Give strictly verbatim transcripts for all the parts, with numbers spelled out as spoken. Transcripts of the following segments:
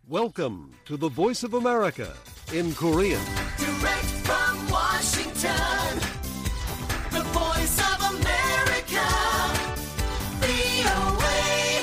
Welcome to the Voice of America in Korean. Direct from Washington, the Voice of America, 브이오에이.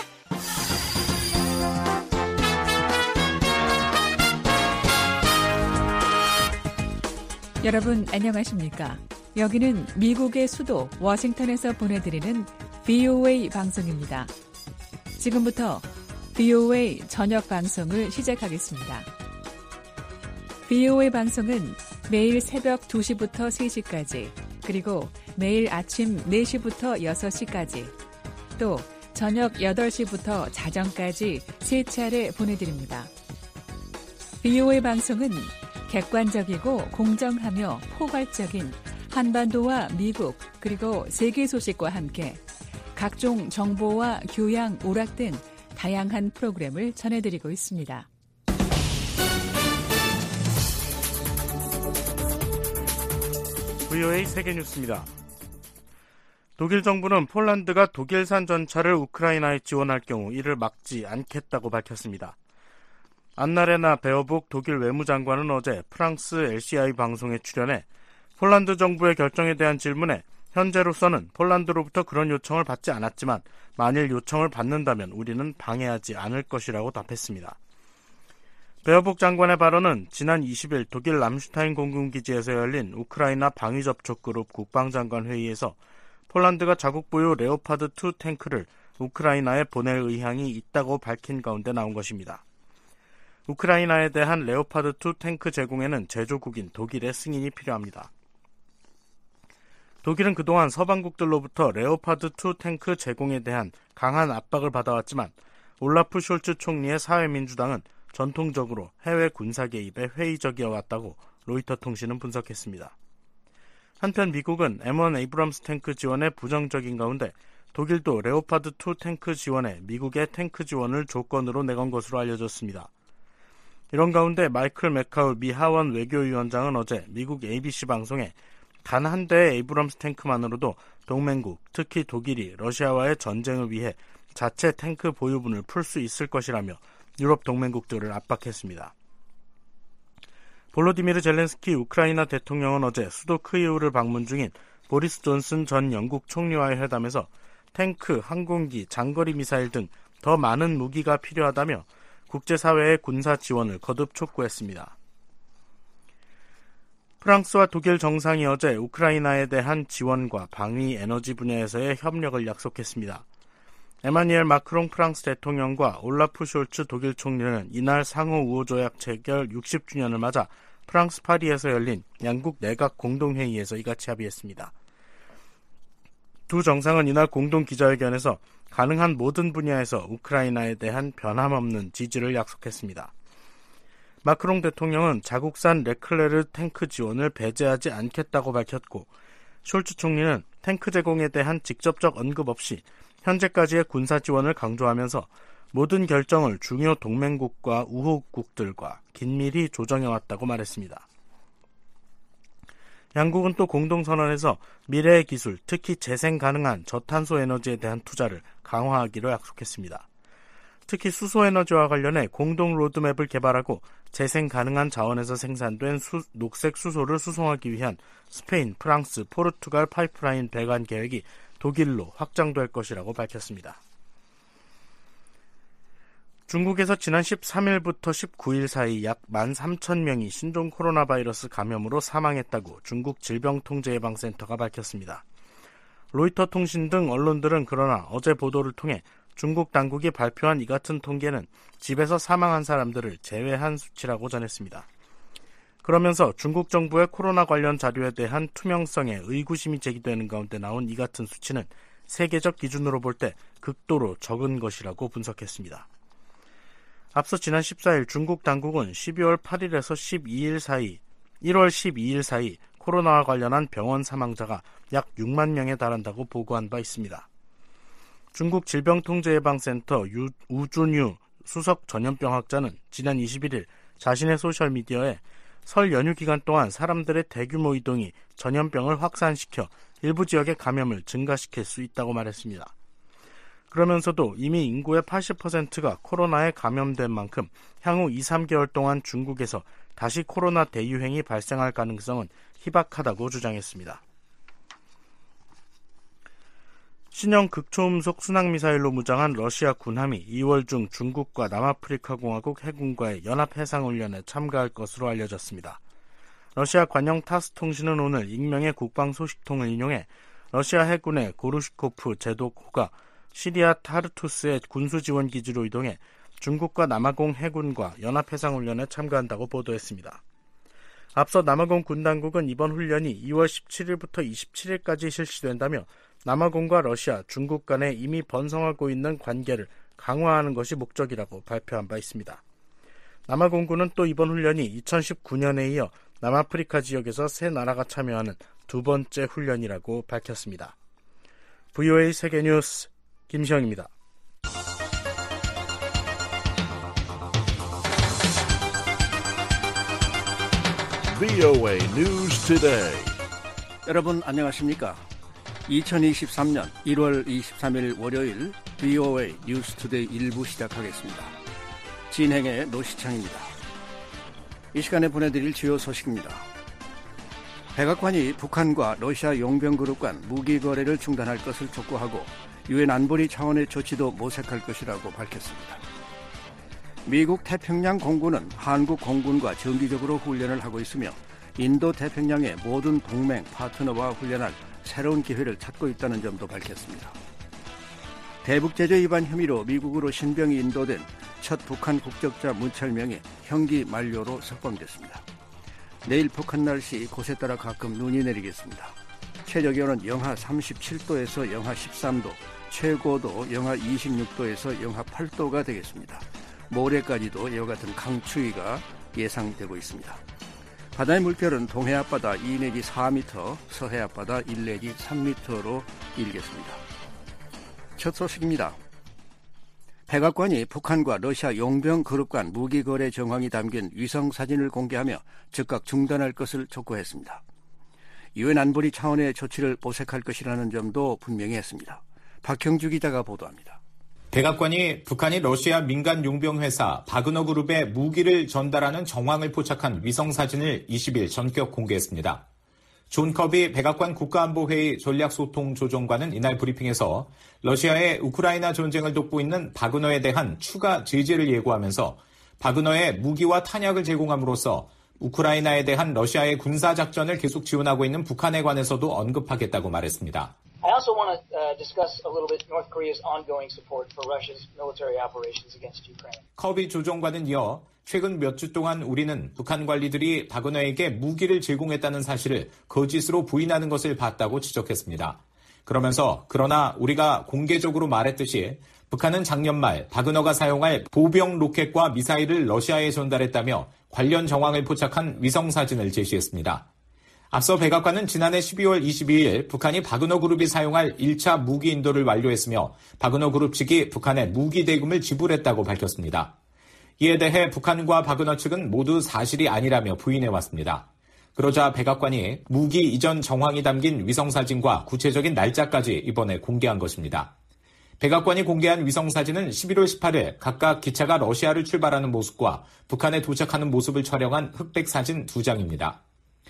여러분 안녕하십니까? 여기는 미국의 수도 워싱턴에서 보내드리는 브이오에이 방송입니다. 지금부터 브이오에이 저녁 방송을 시작하겠습니다. 브이오에이 방송은 매일 새벽 두 시부터 세 시까지, 그리고 매일 아침 네 시부터 여섯 시까지, 또 저녁 여덟 시부터 자정까지 세 차례 보내드립니다. 브이오에이 방송은 객관적이고 공정하며 포괄적인 한반도와 미국 그리고 세계 소식과 함께 각종 정보와 교양, 오락 등 다양한 프로그램을 전해드리고 있습니다. 브이오에이 세계뉴스입니다. 독일 정부는 폴란드가 독일산 전차를 우크라이나에 지원할 경우 이를 막지 않겠다고 밝혔습니다. 안나레나 베어북 독일 외무장관은 어제 프랑스 엘씨아이 방송에 출연해 폴란드 정부의 결정에 대한 질문에 현재로서는 폴란드로부터 그런 요청을 받지 않았지만 만일 요청을 받는다면 우리는 방해하지 않을 것이라고 답했습니다. 베어북 장관의 발언은 지난 이십 일 독일 람슈타인 공군기지에서 열린 우크라이나 방위접촉그룹 국방장관 회의에서 폴란드가 자국 보유 레오파드 투 탱크를 우크라이나에 보낼 의향이 있다고 밝힌 가운데 나온 것입니다. 우크라이나에 대한 레오파드 투 탱크 제공에는 제조국인 독일의 승인이 필요합니다. 독일은 그동안 서방국들로부터 레오파드 투 탱크 제공에 대한 강한 압박을 받아왔지만 올라프 숄츠 총리의 사회민주당은 전통적으로 해외 군사 개입에 회의적이어 왔다고 로이터 통신은 분석했습니다. 한편 미국은 엠 원 에이브럼스 탱크 지원에 부정적인 가운데 독일도 레오파드 투 탱크 지원에 미국의 탱크 지원을 조건으로 내건 것으로 알려졌습니다. 이런 가운데 마이클 맥카울 미 하원 외교위원장은 어제 미국 에이비씨 방송에 단 한 대의 에이브럼스 탱크만으로도 동맹국, 특히 독일이 러시아와의 전쟁을 위해 자체 탱크 보유분을 풀 수 있을 것이라며 유럽 동맹국들을 압박했습니다. 볼로디미르 젤렌스키 우크라이나 대통령은 어제 수도 크이우를 방문 중인 보리스 존슨 전 영국 총리와의 회담에서 탱크, 항공기, 장거리 미사일 등 더 많은 무기가 필요하다며 국제사회의 군사 지원을 거듭 촉구했습니다. 프랑스와 독일 정상이 어제 우크라이나에 대한 지원과 방위 에너지 분야에서의 협력을 약속했습니다. 에마뉘엘 마크롱 프랑스 대통령과 올라프 숄츠 독일 총리는 이날 상호 우호조약 체결 육십 주년을 맞아 프랑스 파리에서 열린 양국 내각 공동회의에서 이같이 합의했습니다. 두 정상은 이날 공동 기자회견에서 가능한 모든 분야에서 우크라이나에 대한 변함없는 지지를 약속했습니다. 마크롱 대통령은 자국산 레클레르 탱크 지원을 배제하지 않겠다고 밝혔고, 숄츠 총리는 탱크 제공에 대한 직접적 언급 없이 현재까지의 군사 지원을 강조하면서 모든 결정을 중요 동맹국과 우호국들과 긴밀히 조정해왔다고 말했습니다. 양국은 또 공동선언에서 미래의 기술, 특히 재생 가능한 저탄소 에너지에 대한 투자를 강화하기로 약속했습니다. 특히 수소에너지와 관련해 공동 로드맵을 개발하고 재생 가능한 자원에서 생산된 수, 녹색 수소를 수송하기 위한 스페인, 프랑스, 포르투갈 파이프라인 배관 계획이 독일로 확장될 것이라고 밝혔습니다. 중국에서 지난 십삼 일부터 십구 일 사이 약 만 삼천 명이 신종 코로나 바이러스 감염으로 사망했다고 중국 질병통제예방센터가 밝혔습니다. 로이터 통신 등 언론들은 그러나 어제 보도를 통해 중국 당국이 발표한 이 같은 통계는 집에서 사망한 사람들을 제외한 수치라고 전했습니다. 그러면서 중국 정부의 코로나 관련 자료에 대한 투명성에 의구심이 제기되는 가운데 나온 이 같은 수치는 세계적 기준으로 볼 때 극도로 적은 것이라고 분석했습니다. 앞서 지난 십사 일 중국 당국은 십이월 팔일에서 십이일 사이, 일월 십이일 사이 코로나와 관련한 병원 사망자가 약 육만 명에 달한다고 보고한 바 있습니다. 중국 질병통제예방센터 유, 우준유 수석 전염병학자는 지난 이십일 일 자신의 소셜미디어에 설 연휴 기간 동안 사람들의 대규모 이동이 전염병을 확산시켜 일부 지역의 감염을 증가시킬 수 있다고 말했습니다. 그러면서도 이미 인구의 팔십 퍼센트가 코로나에 감염된 만큼 향후 이, 삼 개월 동안 중국에서 다시 코로나 대유행이 발생할 가능성은 희박하다고 주장했습니다. 신형 극초음속 순항미사일로 무장한 러시아 군함이 이월 중 중국과 남아프리카 공화국 해군과의 연합해상훈련에 참가할 것으로 알려졌습니다. 러시아 관영 타스 통신은 오늘 익명의 국방 소식통을 인용해 러시아 해군의 고르시코프 제독호가 시리아 타르투스의 군수지원 기지로 이동해 중국과 남아공 해군과 연합해상훈련에 참가한다고 보도했습니다. 앞서 남아공 군당국은 이번 훈련이 이월 십칠일부터 이십칠일까지 실시된다며 남아공과 러시아, 중국 간에 이미 번성하고 있는 관계를 강화하는 것이 목적이라고 발표한 바 있습니다. 남아공군은 또 이번 훈련이 이천십구년에 이어 남아프리카 지역에서 세 나라가 참여하는 두 번째 훈련이라고 밝혔습니다. 브이오에이 세계뉴스 김시영입니다. 브이오에이 News Today. 여러분 안녕하십니까? 이천이십삼년 일월 이십삼일 월요일 브이오에이 뉴스 투데이 일부 시작하겠습니다. 진행의 노시창입니다. 이 시간에 보내드릴 주요 소식입니다. 백악관이 북한과 러시아 용병그룹 간 무기 거래를 중단할 것을 촉구하고 유엔 안보리 차원의 조치도 모색할 것이라고 밝혔습니다. 미국 태평양 공군은 한국 공군과 정기적으로 훈련을 하고 있으며 인도 태평양의 모든 동맹 파트너와 훈련할 새로운 기회를 찾고 있다는 점도 밝혔습니다. 대북제재 위반 혐의로 미국으로 신병이 인도된 첫 북한 국적자 문철명이 형기 만료로 석방됐습니다. 내일 북한 날씨 곳에 따라 가끔 눈이 내리겠습니다. 최저기온은 영하 삼십칠도에서 영하 십삼도, 최고도 영하 이십육도에서 영하 팔도가 되겠습니다. 모레까지도 이와 같은 강추위가 예상되고 있습니다. 바다의 물결은 동해 앞바다 이 내지 사 미터, 서해 앞바다 일 내지 삼 미터로 일겠습니다. 첫 소식입니다. 백악관이 북한과 러시아 용병 그룹 간 무기 거래 정황이 담긴 위성 사진을 공개하며 즉각 중단할 것을 촉구했습니다. 유엔 안보리 차원의 조치를 모색할 것이라는 점도 분명히 했습니다. 박형주 기자가 보도합니다. 백악관이 북한이 러시아 민간 용병 회사 바그너 그룹에 무기를 전달하는 정황을 포착한 위성사진을 이십일 전격 공개했습니다. 존 커비 백악관 국가안보회의 전략소통조정관은 이날 브리핑에서 러시아의 우크라이나 전쟁을 돕고 있는 바그너에 대한 추가 제재를 예고하면서 바그너에 무기와 탄약을 제공함으로써 우크라이나에 대한 러시아의 군사작전을 계속 지원하고 있는 북한에 관해서도 언급하겠다고 말했습니다. I also want to uh, discuss a little bit North Korea's ongoing support for Russia's military operations against Ukraine. 커비 조정관은 이어 최근 몇 주 동안 우리는 북한 관리들이 바그너에게 무기를 제공했다는 사실을 거짓으로 부인하는 것을 봤다고 지적했습니다. 그러면서 그러나 우리가 공개적으로 말했듯이 북한은 작년 말 바그너가 사용할 보병 로켓과 미사일을 러시아에 전달했다며 관련 정황을 포착한 위성사진을 제시했습니다. 앞서 백악관은 지난해 십이월 이십이일 북한이 바그너 그룹이 사용할 일 차 무기 인도를 완료했으며 바그너 그룹 측이 북한에 무기 대금을 지불했다고 밝혔습니다. 이에 대해 북한과 바그너 측은 모두 사실이 아니라며 부인해왔습니다. 그러자 백악관이 무기 이전 정황이 담긴 위성사진과 구체적인 날짜까지 이번에 공개한 것입니다. 백악관이 공개한 위성사진은 십일월 십팔일 각각 기차가 러시아를 출발하는 모습과 북한에 도착하는 모습을 촬영한 흑백사진 두 장입니다.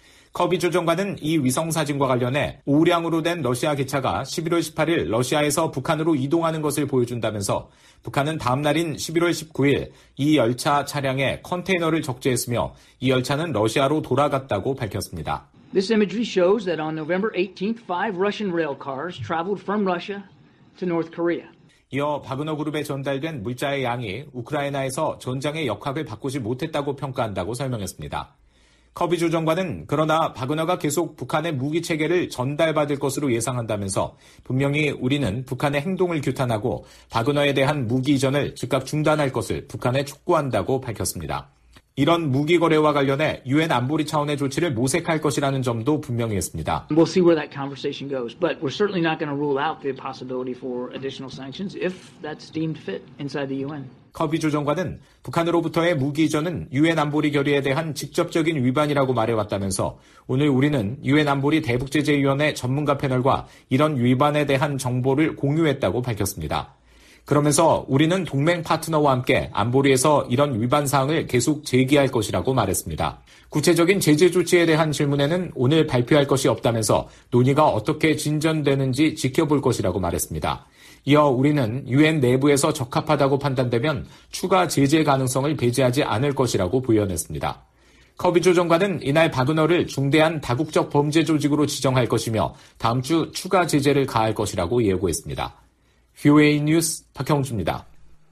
커비 조정관은 이 위성사진과 관련해 오량으로 된 러시아 기차가 십일월 십팔일 러시아에서 북한으로 이동하는 것을 보여준다면서 북한은 다음 날인 십일월 십구일 이 열차 차량에 컨테이너를 적재했으며 이 열차는 러시아로 돌아갔다고 밝혔습니다. This imagery shows that on November eighteenth, five Russian rail cars traveled from Russia to North Korea. 이어 바그너 그룹에 전달된 물자의 양이 우크라이나에서 전장의 역학을 바꾸지 못했다고 평가한다고 설명했습니다. 커비 조정관은 그러나 바그너가 계속 북한의 무기 체계를 전달받을 것으로 예상한다면서 분명히 우리는 북한의 행동을 규탄하고 바그너에 대한 무기 이전을 즉각 중단할 것을 북한에 촉구한다고 밝혔습니다. 이런 무기 거래와 관련해 유엔 안보리 차원의 조치를 모색할 것이라는 점도 분명히 했습니다. We'll see where that conversation goes, but we're certainly not going to rule out the possibility for additional sanctions if that's deemed fit inside the 유엔. 커비 조정관은 북한으로부터의 무기 이전은 유엔 안보리 결의에 대한 직접적인 위반이라고 말해왔다면서 오늘 우리는 유엔 안보리 대북제재위원회 전문가 패널과 이런 위반에 대한 정보를 공유했다고 밝혔습니다. 그러면서 우리는 동맹 파트너와 함께 안보리에서 이런 위반 사항을 계속 제기할 것이라고 말했습니다. 구체적인 제재 조치에 대한 질문에는 오늘 발표할 것이 없다면서 논의가 어떻게 진전되는지 지켜볼 것이라고 말했습니다. 이어 우리는 유엔 내부에서 적합하다고 판단되면 추가 제재 가능성을 배제하지 않을 것이라고 부연했습니다. 커비조 장관은 이날 바그너를 중대한 다국적 범죄 조직으로 지정할 것이며 다음 주 추가 제재를 가할 것이라고 예고했습니다. 브이오에이 뉴스 박형주입니다.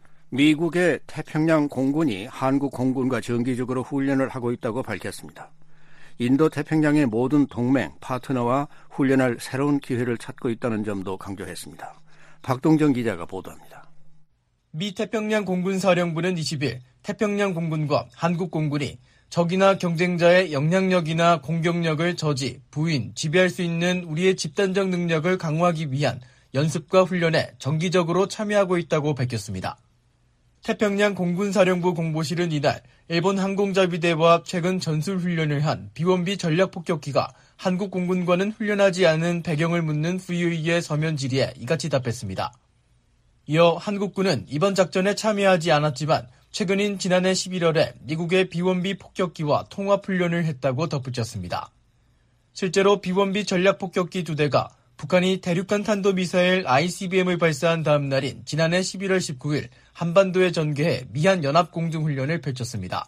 미국의 태평양 공군이 한국 공군과 정기적으로 훈련을 하고 있다고 밝혔습니다. 인도 태평양의 모든 동맹, 파트너와 훈련할 새로운 기회를 찾고 있다는 점도 강조했습니다. 박동정 기자가 보도합니다. 미 태평양 공군사령부는 이십일 태평양 공군과 한국 공군이 적이나 경쟁자의 영향력이나 공격력을 저지, 부인, 지배할 수 있는 우리의 집단적 능력을 강화하기 위한 연습과 훈련에 정기적으로 참여하고 있다고 밝혔습니다. 태평양 공군사령부 공보실은 이날 일본 항공자위대와 최근 전술훈련을 한 비원비 전략폭격기가 한국 공군과는 훈련하지 않은 배경을 묻는 브이오에이의 서면 질의에 이같이 답했습니다. 이어 한국군은 이번 작전에 참여하지 않았지만 최근인 지난해 십일월에 미국의 비원비 폭격기와 통합훈련을 했다고 덧붙였습니다. 실제로 비원비 전략폭격기 두 대가 북한이 대륙간 탄도미사일 아이씨비엠을 발사한 다음 날인 지난해 십일월 십구일 한반도에 전개해 미한 연합공중훈련을 펼쳤습니다.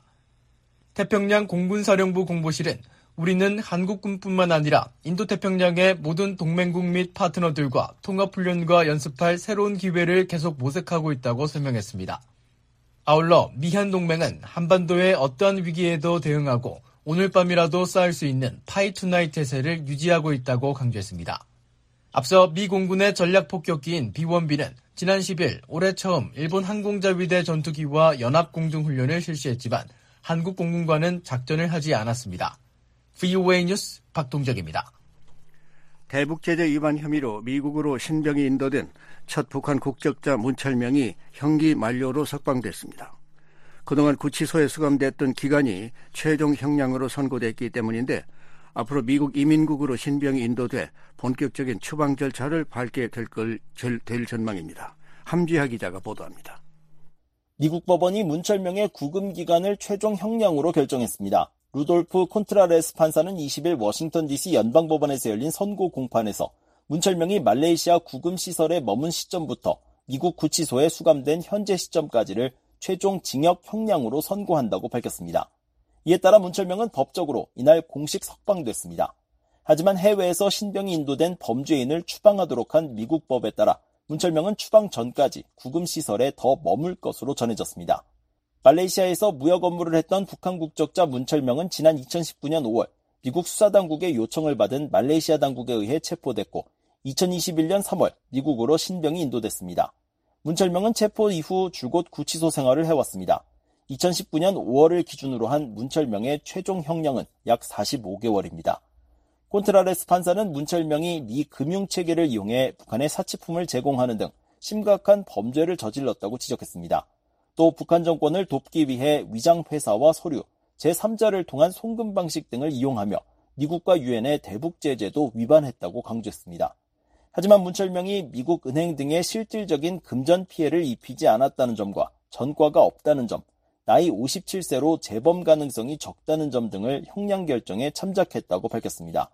태평양 공군사령부 공보실은 우리는 한국군뿐만 아니라 인도태평양의 모든 동맹국 및 파트너들과 통합훈련과 연습할 새로운 기회를 계속 모색하고 있다고 설명했습니다. 아울러 미한 동맹은 한반도의 어떠한 위기에도 대응하고 오늘 밤이라도 쌓을 수 있는 파이 투나잇 태세를 유지하고 있다고 강조했습니다. 앞서 미 공군의 전략폭격기인 비원비는 지난 십일 올해 처음 일본 항공자위대 전투기와 연합공중훈련을 실시했지만 한국 공군과는 작전을 하지 않았습니다. 브이오에이 뉴스 박동적입니다. 대북제재 위반 혐의로 미국으로 신병이 인도된 첫 북한 국적자 문철명이 형기 만료로 석방됐습니다. 그동안 구치소에 수감됐던 기간이 최종 형량으로 선고됐기 때문인데 앞으로 미국 이민국으로 신병이 인도돼 본격적인 추방 절차를 밟게 될, 걸, 될 전망입니다. 함지하 기자가 보도합니다. 미국 법원이 문철명의 구금 기간을 최종 형량으로 결정했습니다. 루돌프 콘트라레스 판사는 이십일 워싱턴 디씨 연방법원에서 열린 선고 공판에서 문철명이 말레이시아 구금 시설에 머문 시점부터 미국 구치소에 수감된 현재 시점까지를 최종 징역 형량으로 선고한다고 밝혔습니다. 이에 따라 문철명은 법적으로 이날 공식 석방됐습니다. 하지만 해외에서 신병이 인도된 범죄인을 추방하도록 한 미국 법에 따라 문철명은 추방 전까지 구금시설에 더 머물 것으로 전해졌습니다. 말레이시아에서 무역 업무를 했던 북한 국적자 문철명은 지난 이천십구년 오월 미국 수사당국의 요청을 받은 말레이시아 당국에 의해 체포됐고 이천이십일년 삼월 미국으로 신병이 인도됐습니다. 문철명은 체포 이후 줄곧 구치소 생활을 해왔습니다. 이천십구년 오월을 기준으로 한 문철명의 최종 형량은 약 사십오개월입니다. 콘트라레스 판사는 문철명이 미 금융체계를 이용해 북한에 사치품을 제공하는 등 심각한 범죄를 저질렀다고 지적했습니다. 또 북한 정권을 돕기 위해 위장회사와 서류, 제삼자를 통한 송금 방식 등을 이용하며 미국과 유엔의 대북 제재도 위반했다고 강조했습니다. 하지만 문철명이 미국 은행 등의 실질적인 금전 피해를 입히지 않았다는 점과 전과가 없다는 점, 나이 오십칠세로 재범 가능성이 적다는 점 등을 형량 결정에 참작했다고 밝혔습니다.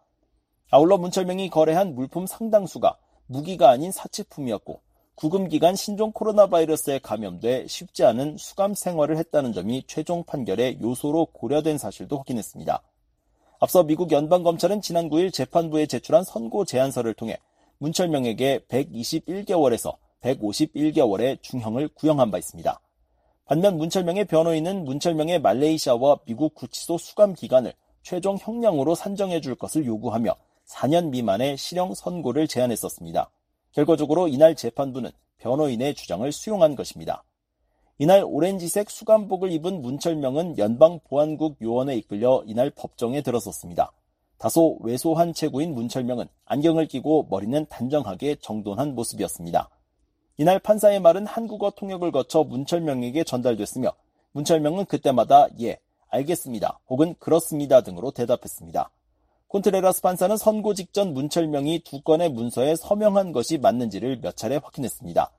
아울러 문철명이 거래한 물품 상당수가 무기가 아닌 사치품이었고 구금기간 신종 코로나 바이러스에 감염돼 쉽지 않은 수감 생활을 했다는 점이 최종 판결의 요소로 고려된 사실도 확인했습니다. 앞서 미국 연방검찰은 지난 구일 재판부에 제출한 선고 제안서를 통해 문철명에게 백이십일개월에서 백오십일개월의 중형을 구형한 바 있습니다. 반면 문철명의 변호인은 문철명의 말레이시아와 미국 구치소 수감 기간을 최종 형량으로 산정해 줄 것을 요구하며 사년 미만의 실형 선고를 제안했었습니다. 결과적으로 이날 재판부는 변호인의 주장을 수용한 것입니다. 이날 오렌지색 수감복을 입은 문철명은 연방보안국 요원에 이끌려 이날 법정에 들어섰습니다. 다소 왜소한 체구인 문철명은 안경을 끼고 머리는 단정하게 정돈한 모습이었습니다. 이날 판사의 말은 한국어 통역을 거쳐 문철명에게 전달됐으며 문철명은 그때마다 예, 알겠습니다 혹은 그렇습니다 등으로 대답했습니다. 콘트레라스 판사는 선고 직전 문철명이 두 건의 문서에 서명한 것이 맞는지를 몇 차례 확인했습니다.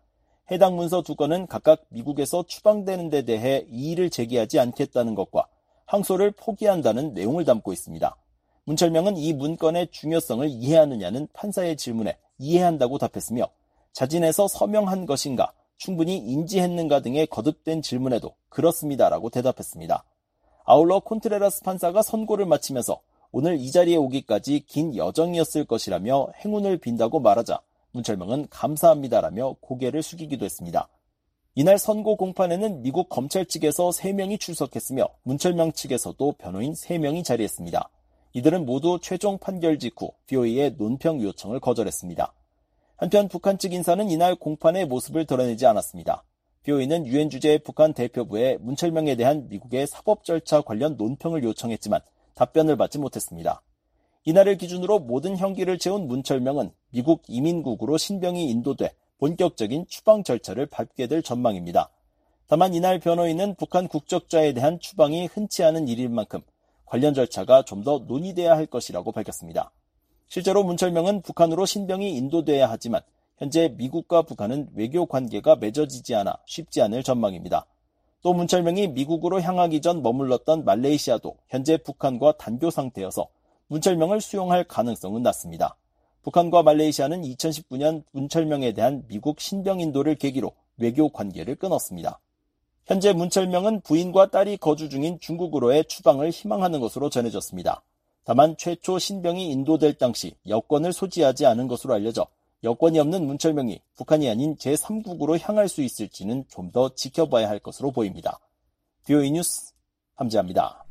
해당 문서 두 건은 각각 미국에서 추방되는 데 대해 이의를 제기하지 않겠다는 것과 항소를 포기한다는 내용을 담고 있습니다. 문철명은 이 문건의 중요성을 이해하느냐는 판사의 질문에 이해한다고 답했으며 자진해서 서명한 것인가, 충분히 인지했는가 등의 거듭된 질문에도 그렇습니다라고 대답했습니다. 아울러 콘트레라스 판사가 선고를 마치면서 오늘 이 자리에 오기까지 긴 여정이었을 것이라며 행운을 빈다고 말하자 문철명은 감사합니다라며 고개를 숙이기도 했습니다. 이날 선고 공판에는 미국 검찰 측에서 세 명이 출석했으며 문철명 측에서도 변호인 세 명이 자리했습니다. 이들은 모두 최종 판결 직후 브이오에이의 논평 요청을 거절했습니다. 한편 북한 측 인사는 이날 공판의 모습을 드러내지 않았습니다. 브이오에이는 유엔 주재 북한 대표부에 문철명에 대한 미국의 사법 절차 관련 논평을 요청했지만 답변을 받지 못했습니다. 이날을 기준으로 모든 형기를 채운 문철명은 미국 이민국으로 신병이 인도돼 본격적인 추방 절차를 밟게 될 전망입니다. 다만 이날 변호인은 북한 국적자에 대한 추방이 흔치 않은 일인 만큼 관련 절차가 좀 더 논의돼야 할 것이라고 밝혔습니다. 실제로 문철명은 북한으로 신병이 인도돼야 하지만 현재 미국과 북한은 외교 관계가 맺어지지 않아 쉽지 않을 전망입니다. 또 문철명이 미국으로 향하기 전 머물렀던 말레이시아도 현재 북한과 단교 상태여서 문철명을 수용할 가능성은 낮습니다. 북한과 말레이시아는 이천십구 년 문철명에 대한 미국 신병 인도를 계기로 외교 관계를 끊었습니다. 현재 문철명은 부인과 딸이 거주 중인 중국으로의 추방을 희망하는 것으로 전해졌습니다. 다만 최초 신병이 인도될 당시 여권을 소지하지 않은 것으로 알려져 여권이 없는 문철명이 북한이 아닌 제삼국으로 향할 수 있을지는 좀 더 지켜봐야 할 것으로 보입니다. 브이오에이 뉴스 함지아입니다.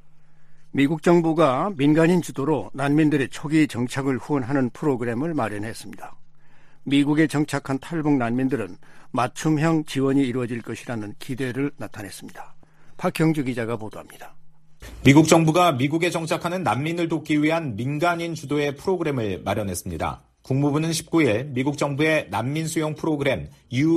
미국 정부가 민간인 주도로 난민들의 초기 정착을 후원하는 프로그램을 마련했습니다. 미국에 정착한 탈북 난민들은 맞춤형 지원이 이루어질 것이라는 기대를 나타냈습니다. 박형주 기자가 보도합니다. 미국 정부가 미국에 정착하는 난민을 돕기 위한 민간인 주도의 프로그램을 마련했습니다. 국무부는 십구 일 미국 정부의 난민 수용 프로그램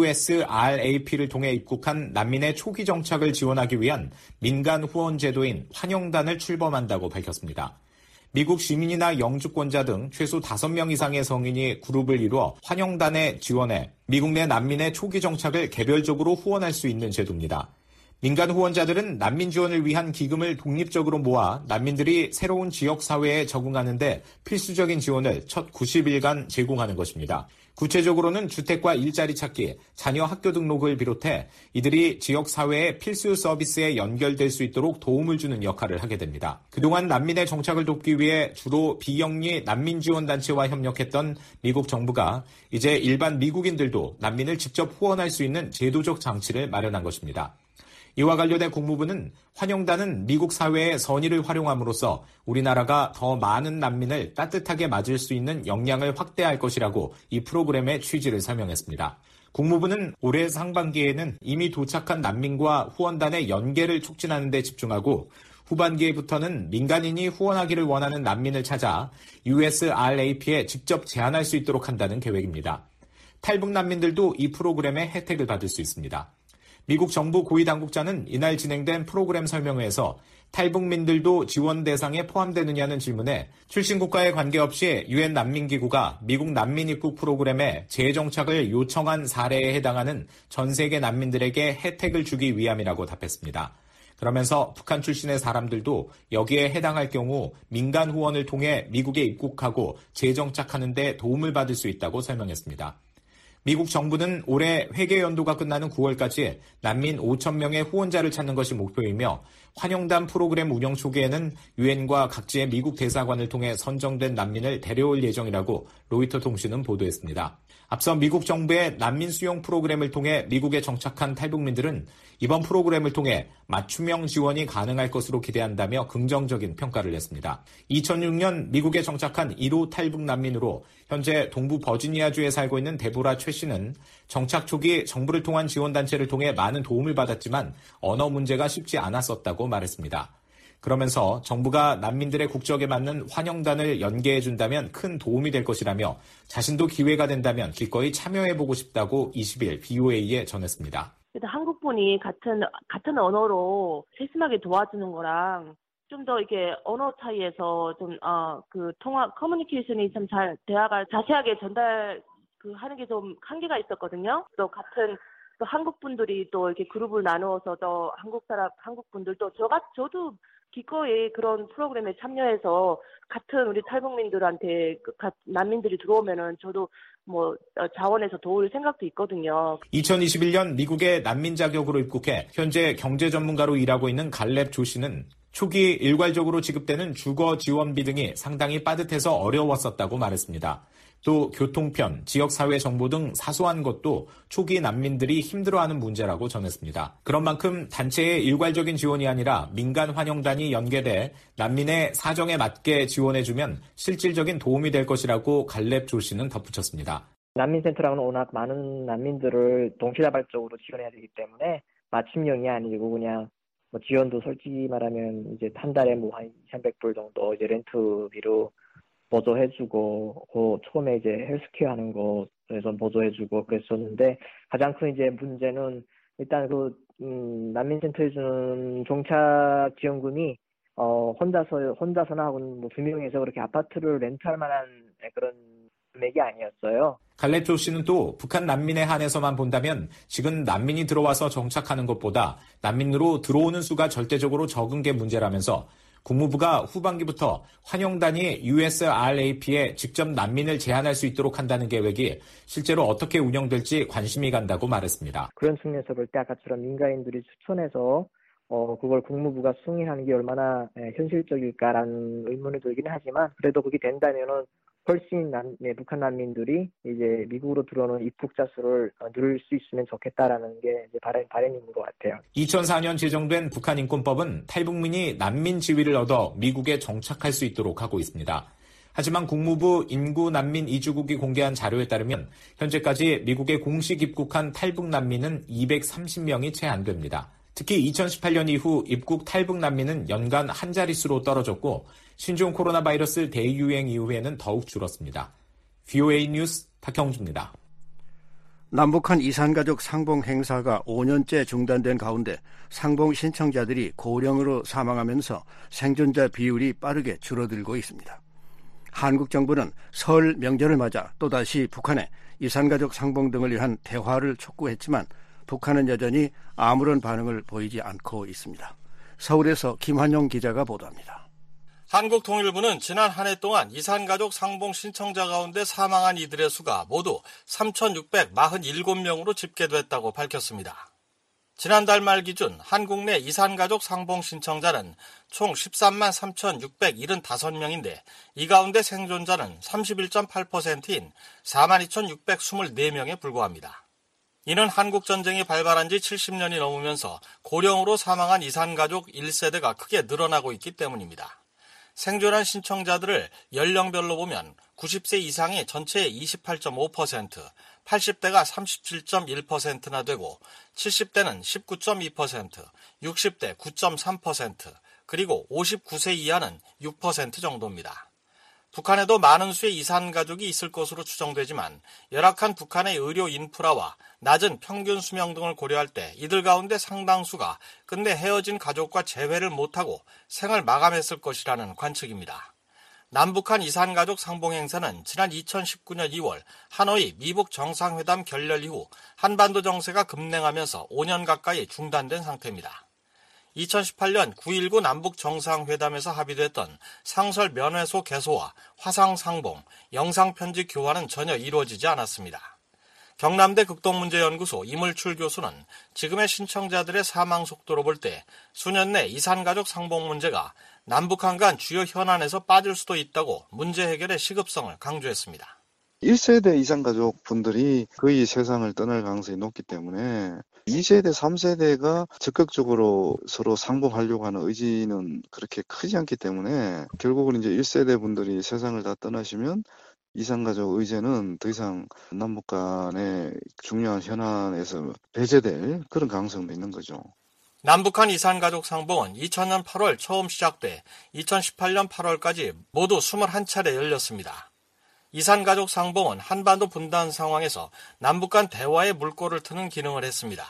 유에스알에이피를 통해 입국한 난민의 초기 정착을 지원하기 위한 민간 후원 제도인 환영단을 출범한다고 밝혔습니다. 미국 시민이나 영주권자 등 최소 다섯 명 이상의 성인이 그룹을 이루어 환영단에 지원해 미국 내 난민의 초기 정착을 개별적으로 후원할 수 있는 제도입니다. 민간 후원자들은 난민 지원을 위한 기금을 독립적으로 모아 난민들이 새로운 지역사회에 적응하는 데 필수적인 지원을 첫 구십 일간 제공하는 것입니다. 구체적으로는 주택과 일자리 찾기, 자녀 학교 등록을 비롯해 이들이 지역사회의 필수 서비스에 연결될 수 있도록 도움을 주는 역할을 하게 됩니다. 그동안 난민의 정착을 돕기 위해 주로 비영리 난민지원단체와 협력했던 미국 정부가 이제 일반 미국인들도 난민을 직접 후원할 수 있는 제도적 장치를 마련한 것입니다. 이와 관련해 국무부는 환영단은 미국 사회의 선의를 활용함으로써 우리나라가 더 많은 난민을 따뜻하게 맞을 수 있는 역량을 확대할 것이라고 이 프로그램의 취지를 설명했습니다. 국무부는 올해 상반기에는 이미 도착한 난민과 후원단의 연계를 촉진하는 데 집중하고 후반기에부터는 민간인이 후원하기를 원하는 난민을 찾아 유에스알에이피에 직접 제안할 수 있도록 한다는 계획입니다. 탈북 난민들도 이 프로그램의 혜택을 받을 수 있습니다. 미국 정부 고위 당국자는 이날 진행된 프로그램 설명회에서 탈북민들도 지원 대상에 포함되느냐는 질문에 출신 국가에 관계없이 유엔 난민기구가 미국 난민 입국 프로그램에 재정착을 요청한 사례에 해당하는 전 세계 난민들에게 혜택을 주기 위함이라고 답했습니다. 그러면서 북한 출신의 사람들도 여기에 해당할 경우 민간 후원을 통해 미국에 입국하고 재정착하는 데 도움을 받을 수 있다고 설명했습니다. 미국 정부는 올해 회계 연도가 끝나는 구월까지 난민 오천 명의 후원자를 찾는 것이 목표이며 환영단 프로그램 운영 초기에는 유엔과 각지의 미국 대사관을 통해 선정된 난민을 데려올 예정이라고 로이터 통신은 보도했습니다. 앞서 미국 정부의 난민 수용 프로그램을 통해 미국에 정착한 탈북민들은 이번 프로그램을 통해 맞춤형 지원이 가능할 것으로 기대한다며 긍정적인 평가를 냈습니다. 이천육 년 미국에 정착한 일 호 탈북 난민으로 현재 동부 버지니아주에 살고 있는 데보라 최 씨는 정착 초기 정부를 통한 지원단체를 통해 많은 도움을 받았지만 언어 문제가 쉽지 않았었다고 말했습니다. 그러면서 정부가 난민들의 국적에 맞는 환영단을 연계해준다면 큰 도움이 될 것이라며 자신도 기회가 된다면 기꺼이 참여해보고 싶다고 이십 일 브이오에이에 전했습니다. 한국분이 같은 같은 언어로 세심하게 도와주는 거랑 좀 더 이렇게 언어 차이에서 좀 어 그 통화 커뮤니케이션이 참 잘 대화가 자세하게 전달 그 하는 게 좀 한계가 있었거든요. 또 같은 또 한국 분들이 또 이렇게 그룹을 나누어서 또 한국 사람 한국 분들도 저가 저도 기꺼이 그런 프로그램에 참여해서 같은 우리 탈북민들한테 그 난민들이 들어오면은 저도 뭐 자원해서 도울 생각도 있거든요. 이천이십일 년 미국의 난민 자격으로 입국해 현재 경제 전문가로 일하고 있는 갈렙 조 씨는 초기 일괄적으로 지급되는 주거 지원비 등이 상당히 빠듯해서 어려웠었다고 말했습니다. 또 교통편, 지역사회 정보 등 사소한 것도 초기 난민들이 힘들어하는 문제라고 전했습니다. 그런 만큼 단체의 일괄적인 지원이 아니라 민간 환영단이 연계돼 난민의 사정에 맞게 지원해주면 실질적인 도움이 될 것이라고 갈렙 조 씨는 덧붙였습니다. 난민센터랑은 워낙 많은 난민들을 동시다발적으로 지원해야 되기 때문에 맞춤형이 아니고 그냥 뭐 지원도 솔직히 말하면 이제 한 달에 뭐 한 이천백 불 정도 이제 렌트비로 보조해주고, 그 처음에 이제 헬스케어 하는 거에서 보조해주고 그랬었는데, 가장 큰 이제 문제는 일단 그, 음, 난민센터에 주는 종착 지원금이, 어, 혼자서, 혼자서나 하고 뭐 두 명이서 그렇게 아파트를 렌트할 만한 그런 금액이 아니었어요. 갈렙 조 씨는 또 북한 난민에 한해서만 본다면 지금 난민이 들어와서 정착하는 것보다 난민으로 들어오는 수가 절대적으로 적은 게 문제라면서 국무부가 후반기부터 환영단이 유에스알에이피에 직접 난민을 제한할 수 있도록 한다는 계획이 실제로 어떻게 운영될지 관심이 간다고 말했습니다. 그런 측면에서 볼 때 아까처럼 민간인들이 추천해서 어 그걸 국무부가 승인하는 게 얼마나 현실적일까라는 의문이 들기는 하지만 그래도 그게 된다면은 훨씬 난, 네, 북한 난민들이 이제 미국으로 들어오는 입국자 수를 늘릴 수 있으면 좋겠다라는 게 이제 바람, 바람이 있는 것 같아요. 이천사 년 제정된 북한 인권법은 탈북민이 난민 지위를 얻어 미국에 정착할 수 있도록 하고 있습니다. 하지만 국무부 인구 난민 이주국이 공개한 자료에 따르면 현재까지 미국에 공식 입국한 탈북 난민은 이백삼십 명이 채 안 됩니다. 특히 이천십팔 년 이후 입국 탈북 난민은 연간 한 자릿수로 떨어졌고 신종 코로나 바이러스 대유행 이후에는 더욱 줄었습니다. 브이오에이 뉴스 박형주입니다. 남북한 이산가족 상봉 행사가 오 년째 중단된 가운데 상봉 신청자들이 고령으로 사망하면서 생존자 비율이 빠르게 줄어들고 있습니다. 한국 정부는 설 명절을 맞아 또다시 북한에 이산가족 상봉 등을 위한 대화를 촉구했지만 북한은 여전히 아무런 반응을 보이지 않고 있습니다. 서울에서 김환용 기자가 보도합니다. 한국통일부는 지난 한 해 동안 이산가족 상봉 신청자 가운데 사망한 이들의 수가 모두 삼천육백사십칠 명으로 집계됐다고 밝혔습니다. 지난달 말 기준 한국 내 이산가족 상봉 신청자는 총 십삼만 삼천육백칠십오 명인데 이 가운데 생존자는 삼십일 점 팔 퍼센트인 사만 이천육백이십사 명에 불과합니다. 이는 한국전쟁이 발발한 지 칠십 년이 넘으면서 고령으로 사망한 이산가족 일 세대가 크게 늘어나고 있기 때문입니다. 생존한 신청자들을 연령별로 보면 구십 세 이상이 전체의 이십팔 점 오 퍼센트, 팔십 대가 삼십칠 점 일 퍼센트나 되고 칠십 대는 십구 점 이 퍼센트, 육십 대 구 점 삼 퍼센트, 그리고 오십구 세 이하는 육 퍼센트 정도입니다. 북한에도 많은 수의 이산가족이 있을 것으로 추정되지만 열악한 북한의 의료 인프라와 낮은 평균 수명 등을 고려할 때 이들 가운데 상당수가 끝내 헤어진 가족과 재회를 못하고 생을 마감했을 것이라는 관측입니다. 남북한 이산가족 상봉 행사는 지난 이천십구 년 이월 하노이 미북 정상회담 결렬 이후 한반도 정세가 급냉하면서 오 년 가까이 중단된 상태입니다. 이천십팔 년 구일구 남북 정상회담에서 합의됐던 상설 면회소 개소와 화상 상봉, 영상편지 교환은 전혀 이루어지지 않았습니다. 경남대 극동문제연구소 이물출 교수는 지금의 신청자들의 사망 속도로 볼 때 수년 내 이산가족 상봉 문제가 남북한 간 주요 현안에서 빠질 수도 있다고 문제 해결의 시급성을 강조했습니다. 일 세대 이산가족 분들이 거의 세상을 떠날 가능성이 높기 때문에 이 세대, 삼 세대가 적극적으로 서로 상봉하려고 하는 의지는 그렇게 크지 않기 때문에 결국은 이제 일 세대 분들이 세상을 다 떠나시면 이산가족 의제는 더 이상 남북 간의 중요한 현안에서 배제될 그런 가능성도 있는 거죠. 남북한 이산가족 상봉은 이천 년 팔월 처음 시작돼 이천십팔 년 팔월까지 모두 이십일 차례 열렸습니다. 이산가족 상봉은 한반도 분단 상황에서 남북 간 대화의 물꼬를 트는 기능을 했습니다.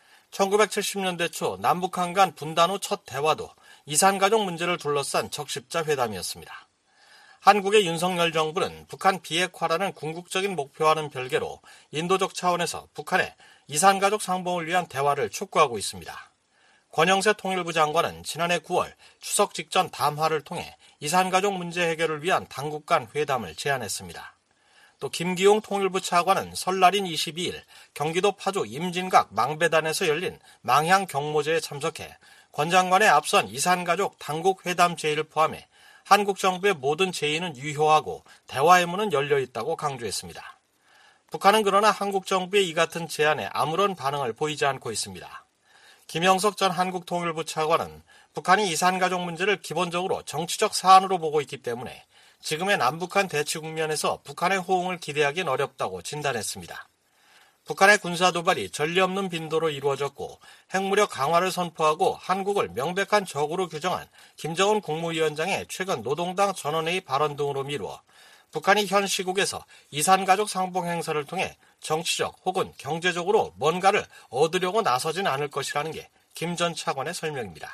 천구백칠십 년대 초 남북한 간 분단 후 첫 대화도 이산가족 문제를 둘러싼 적십자 회담이었습니다. 한국의 윤석열 정부는 북한 비핵화라는 궁극적인 목표와는 별개로 인도적 차원에서 북한의 이산가족 상봉을 위한 대화를 촉구하고 있습니다. 권영세 통일부 장관은 지난해 구월 추석 직전 담화를 통해 이산가족 문제 해결을 위한 당국 간 회담을 제안했습니다. 또 김기용 통일부 차관은 설날인 이십이일 경기도 파주 임진각 망배단에서 열린 망향 경모제에 참석해 권 장관의 앞선 이산가족 당국 회담 제의를 포함해 한국 정부의 모든 제의는 유효하고 대화의 문은 열려 있다고 강조했습니다. 북한은 그러나 한국 정부의 이 같은 제안에 아무런 반응을 보이지 않고 있습니다. 김영석 전 한국통일부 차관은 북한이 이산가족 문제를 기본적으로 정치적 사안으로 보고 있기 때문에 지금의 남북한 대치 국면에서 북한의 호응을 기대하기는 어렵다고 진단했습니다. 북한의 군사도발이 전례 없는 빈도로 이루어졌고 핵무력 강화를 선포하고 한국을 명백한 적으로 규정한 김정은 국무위원장의 최근 노동당 전원회의 발언 등으로 미루어 북한이 현 시국에서 이산가족 상봉 행사를 통해 정치적 혹은 경제적으로 뭔가를 얻으려고 나서진 않을 것이라는 게 김 전 차관의 설명입니다.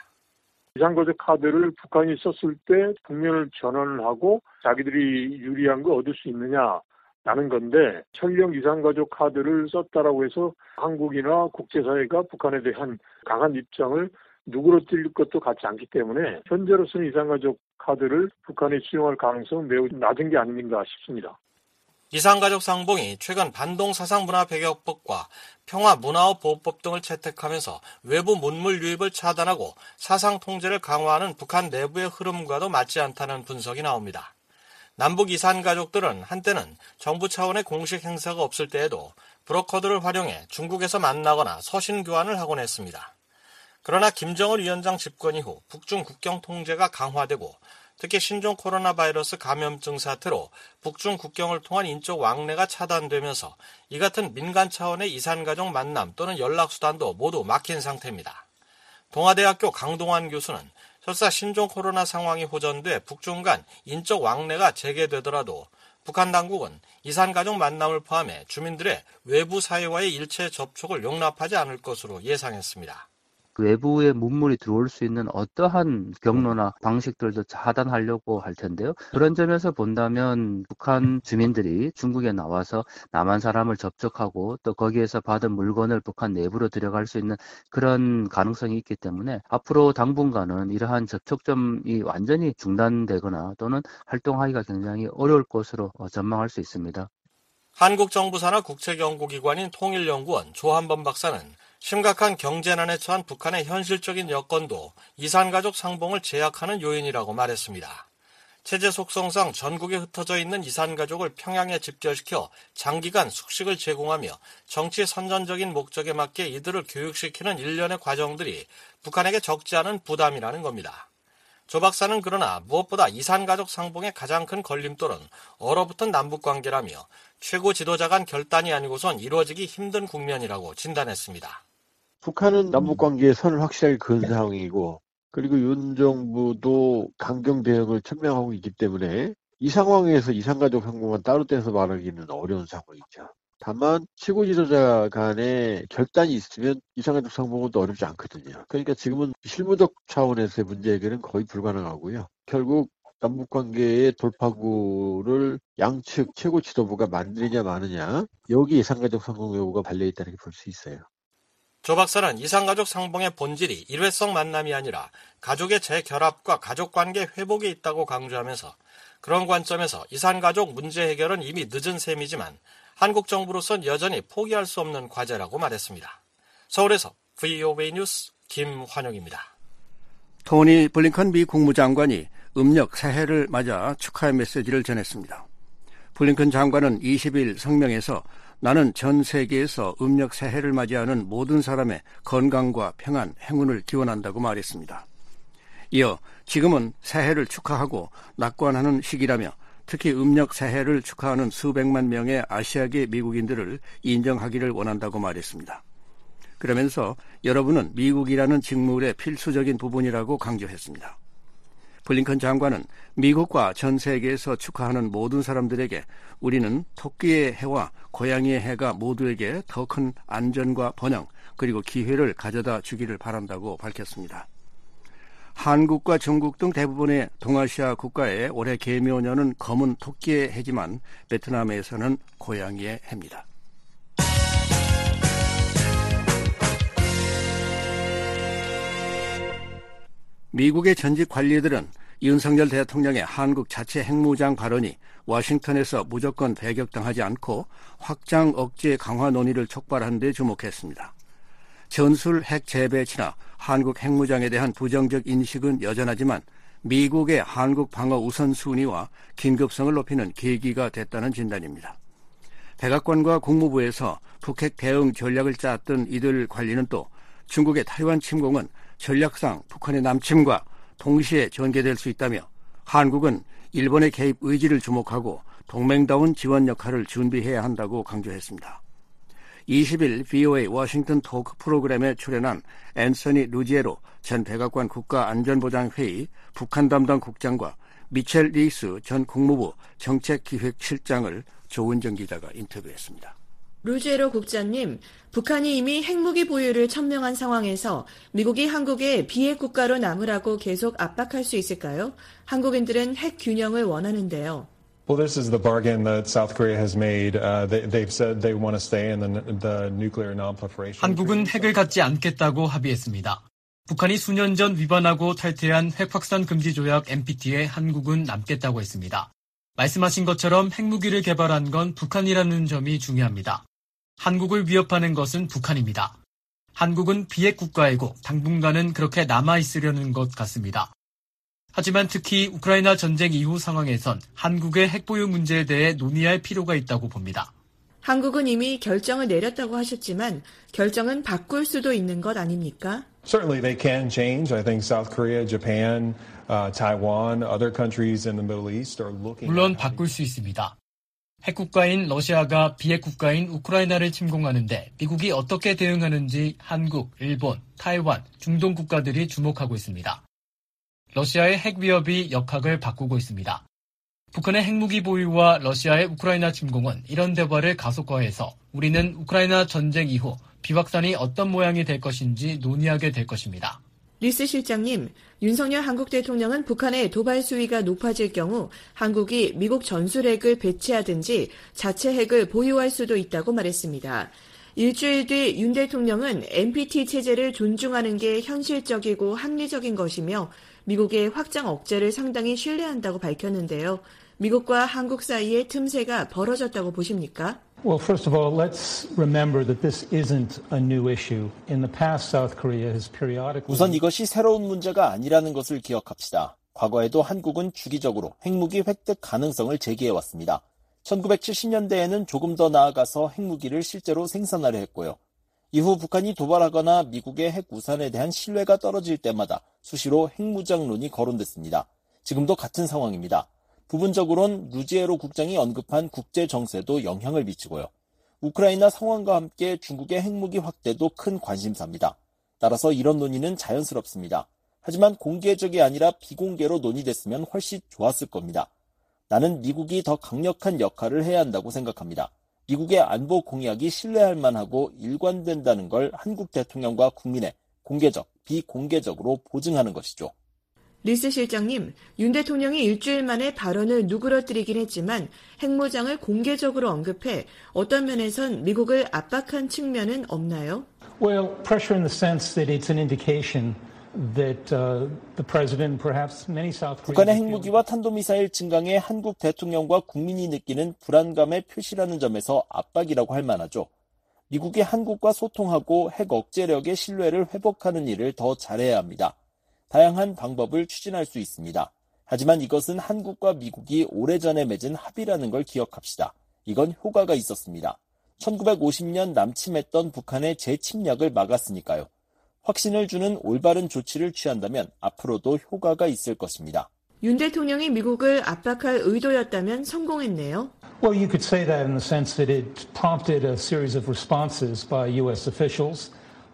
이산가족 카드를 북한이 썼을 때 국면을 전환하고 자기들이 유리한 거 얻을 수 있느냐 라는 건데 설령 이산가족 카드를 썼다라고 해서 한국이나 국제사회가 북한에 대한 강한 입장을 누그러뜨릴 것도 같지 않기 때문에 현재로서는 이산가족 카드를 북한이 수용할 가능성은 매우 낮은 게 아닌가 싶습니다. 이산가족 상봉이 최근 반동사상문화배격법과 평화문화보호법 등을 채택하면서 외부 문물 유입을 차단하고 사상 통제를 강화하는 북한 내부의 흐름과도 맞지 않다는 분석이 나옵니다. 남북 이산가족들은 한때는 정부 차원의 공식 행사가 없을 때에도 브로커들을 활용해 중국에서 만나거나 서신 교환을 하곤 했습니다. 그러나 김정은 위원장 집권 이후 북중 국경 통제가 강화되고 특히 신종 코로나 바이러스 감염증 사태로 북중 국경을 통한 인적 왕래가 차단되면서 이 같은 민간 차원의 이산가족 만남 또는 연락수단도 모두 막힌 상태입니다. 동아대학교 강동환 교수는 설사 신종 코로나 상황이 호전돼 북중 간 인적 왕래가 재개되더라도 북한 당국은 이산가족 만남을 포함해 주민들의 외부 사회와의 일체 접촉을 용납하지 않을 것으로 예상했습니다. 외부의 문물이 들어올 수 있는 어떠한 경로나 방식들도 차단하려고 할 텐데요. 그런 점에서 본다면 북한 주민들이 중국에 나와서 남한 사람을 접촉하고 또 거기에서 받은 물건을 북한 내부로 들여갈 수 있는 그런 가능성이 있기 때문에 앞으로 당분간은 이러한 접촉점이 완전히 중단되거나 또는 활동하기가 굉장히 어려울 것으로 전망할 수 있습니다. 한국 정부 산하 국책연구기관인 통일연구원 조한범 박사는 심각한 경제난에 처한 북한의 현실적인 여건도 이산가족 상봉을 제약하는 요인이라고 말했습니다. 체제 속성상 전국에 흩어져 있는 이산가족을 평양에 집결시켜 장기간 숙식을 제공하며 정치 선전적인 목적에 맞게 이들을 교육시키는 일련의 과정들이 북한에게 적지 않은 부담이라는 겁니다. 조 박사는 그러나 무엇보다 이산가족 상봉의 가장 큰 걸림돌은 얼어붙은 남북관계라며 최고 지도자 간 결단이 아니고선 이루어지기 힘든 국면이라고 진단했습니다. 북한은 남북관계에 선을 확실하게 그은 상황이고 그리고 윤 정부도 강경 대응을 천명하고 있기 때문에 이 상황에서 이산가족 상봉만 따로 떼서 말하기는 어려운 상황이죠. 다만 최고 지도자 간에 결단이 있으면 이산가족 상봉은 또 어렵지 않거든요. 그러니까 지금은 실무적 차원에서의 문제 해결은 거의 불가능하고요. 결국 남북관계의 돌파구를 양측 최고 지도부가 만들냐 마느냐 여기 이산가족 상봉 여부가 달려있다는 게 볼 수 있어요. 조 박사는 이산가족 상봉의 본질이 일회성 만남이 아니라 가족의 재결합과 가족관계 회복에 있다고 강조하면서 그런 관점에서 이산가족 문제 해결은 이미 늦은 셈이지만 한국 정부로선 여전히 포기할 수 없는 과제라고 말했습니다. 서울에서 브이오에이 뉴스 김환영입니다. 토니 블링컨 미 국무장관이 음력 새해를 맞아 축하의 메시지를 전했습니다. 블링컨 장관은 이십일 성명에서 나는 전 세계에서 음력 새해를 맞이하는 모든 사람의 건강과 평안, 행운을 기원한다고 말했습니다. 이어 지금은 새해를 축하하고 낙관하는 시기라며 특히 음력 새해를 축하하는 수백만 명의 아시아계 미국인들을 인정하기를 원한다고 말했습니다. 그러면서 여러분은 미국이라는 직무의 필수적인 부분이라고 강조했습니다. 블링컨 장관은 미국과 전 세계에서 축하하는 모든 사람들에게 우리는 토끼의 해와 고양이의 해가 모두에게 더 큰 안전과 번영 그리고 기회를 가져다 주기를 바란다고 밝혔습니다. 한국과 중국 등 대부분의 동아시아 국가에 올해 개묘년은 검은 토끼의 해지만 베트남에서는 고양이의 해입니다. 미국의 전직 관리들은 윤석열 대통령의 한국 자체 핵무장 발언이 워싱턴에서 무조건 배격당하지 않고 확장 억제 강화 논의를 촉발한 데 주목했습니다. 전술 핵 재배치나 한국 핵무장에 대한 부정적 인식은 여전하지만 미국의 한국 방어 우선순위와 긴급성을 높이는 계기가 됐다는 진단입니다. 백악관과 국무부에서 북핵 대응 전략을 짰던 이들 관리는 또 중국의 타이완 침공은 전략상 북한의 남침과 동시에 전개될 수 있다며 한국은 일본의 개입 의지를 주목하고 동맹다운 지원 역할을 준비해야 한다고 강조했습니다. 이십 일 브이오에이 워싱턴 토크 프로그램에 출연한 앤서니 루지에로 전 백악관 국가안전보장회의 북한 담당 국장과 미첼 리스 전 국무부 정책기획실장을 조은정 기자가 인터뷰했습니다. 루제로 국장님, 북한이 이미 핵무기 보유를 천명한 상황에서 미국이 한국에 비핵 국가로 남으라고 계속 압박할 수 있을까요? 한국인들은 핵 균형을 원하는데요. Well, this is the bargain that South Korea has made. Uh, they, they've said they want to stay in the, the nuclear non-proliferation. 한국은 핵을 갖지 않겠다고 합의했습니다. 북한이 수년 전 위반하고 탈퇴한 핵 확산 금지 조약 엠피티에 한국은 남겠다고 했습니다. 말씀하신 것처럼 핵무기를 개발한 건 북한이라는 점이 중요합니다. 한국을 위협하는 것은 북한입니다. 한국은 비핵 국가이고 당분간은 그렇게 남아있으려는 것 같습니다. 하지만 특히 우크라이나 전쟁 이후 상황에선 한국의 핵보유 문제에 대해 논의할 필요가 있다고 봅니다. 한국은 이미 결정을 내렸다고 하셨지만 결정은 바꿀 수도 있는 것 아닙니까? Certainly they can change. I think South Korea, Japan, uh, Taiwan, other countries in the Middle East are looking. 물론 바꿀 수 있습니다. 핵국가인 러시아가 비핵국가인 우크라이나를 침공하는데 미국이 어떻게 대응하는지 한국, 일본, 타이완, 중동 국가들이 주목하고 있습니다. 러시아의 핵 위협이 역학을 바꾸고 있습니다. 북한의 핵무기 보유와 러시아의 우크라이나 침공은 이런 대화를 가속화해서 우리는 우크라이나 전쟁 이후 비확산이 어떤 모양이 될 것인지 논의하게 될 것입니다. 리스 실장님, 윤석열 한국 대통령은 북한의 도발 수위가 높아질 경우 한국이 미국 전술핵을 배치하든지 자체 핵을 보유할 수도 있다고 말했습니다. 일주일 뒤 윤 대통령은 엠피티 체제를 존중하는 게 현실적이고 합리적인 것이며 미국의 확장 억제를 상당히 신뢰한다고 밝혔는데요. 미국과 한국 사이에 틈새가 벌어졌다고 보십니까? Well, first of all, let's remember that this isn't a new issue. In the past, South Korea has periodically. 우선 이것이 새로운 문제가 아니라는 것을 기억합시다. 과거에도 한국은 주기적으로 핵무기 획득 가능성을 제기해왔습니다. 천구백칠십 년대에는 조금 더 나아가서 핵무기를 실제로 생산하려 했고요. 이후 북한이 도발하거나 미국의 핵 우산에 대한 신뢰가 떨어질 때마다 수시로 핵무장론이 거론됐습니다. 지금도 같은 상황입니다. 부분적으론 루지에로 국장이 언급한 국제 정세도 영향을 미치고요. 우크라이나 상황과 함께 중국의 핵무기 확대도 큰 관심사입니다. 따라서 이런 논의는 자연스럽습니다. 하지만 공개적이 아니라 비공개로 논의됐으면 훨씬 좋았을 겁니다. 나는 미국이 더 강력한 역할을 해야 한다고 생각합니다. 미국의 안보 공약이 신뢰할 만하고 일관된다는 걸 한국 대통령과 국민에 공개적, 비공개적으로 보증하는 것이죠. 리스 실장님, 윤 대통령이 일주일 만에 발언을 누그러뜨리긴 했지만 핵무장을 공개적으로 언급해 어떤 면에선 미국을 압박한 측면은 없나요? Well, pressure in the sense that it's an indication that uh, the president, perhaps many South Koreans. 북한의 핵무기와 탄도미사일 증강에 한국 대통령과 국민이 느끼는 불안감의 표시라는 점에서 압박이라고 할 만하죠. 미국이 한국과 소통하고 핵 억제력의 신뢰를 회복하는 일을 더 잘해야 합니다. 다양한 방법을 추진할 수 있습니다. 하지만 이것은 한국과 미국이 오래전에 맺은 합의라는 걸 기억합시다. 이건 효과가 있었습니다. 천구백오십 년 남침했던 북한의 재침략을 막았으니까요. 확신을 주는 올바른 조치를 취한다면 앞으로도 효과가 있을 것입니다. 윤 대통령이 미국을 압박할 의도였다면 성공했네요. Well, you could say that in the sense that it prompted a series of responses by U S officials.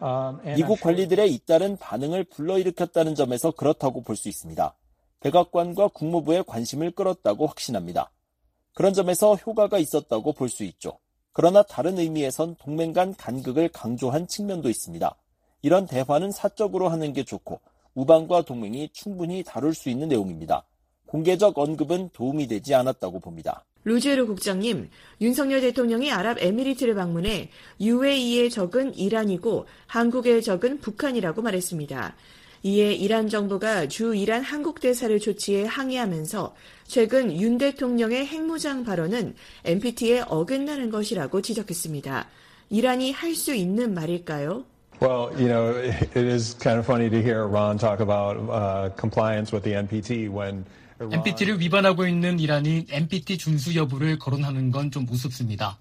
미국 관리들의 잇따른 반응을 불러일으켰다는 점에서 그렇다고 볼 수 있습니다. 백악관과 국무부의 관심을 끌었다고 확신합니다. 그런 점에서 효과가 있었다고 볼 수 있죠. 그러나 다른 의미에선 동맹 간 간극을 강조한 측면도 있습니다. 이런 대화는 사적으로 하는 게 좋고 우방과 동맹이 충분히 다룰 수 있는 내용입니다. 공개적 언급은 도움이 되지 않았다고 봅니다. 루제로 국장님, 윤석열 대통령이 아랍에미리트를 방문해 유에이의 적은 이란이고 한국의 적은 북한이라고 말했습니다. 이에 이란 정부가 주 이란 한국 대사를 조치해 항의하면서 최근 윤 대통령의 핵무장 발언은 엔피티에 어긋나는 것이라고 지적했습니다. 이란이 할 수 있는 말일까요? Well, you know, it is kind of funny to hear Iran talk about uh, compliance with the 엔피티 when 엔피티를 위반하고 있는 이란이 엔피티 준수 여부를 거론하는 건 좀 우습습니다.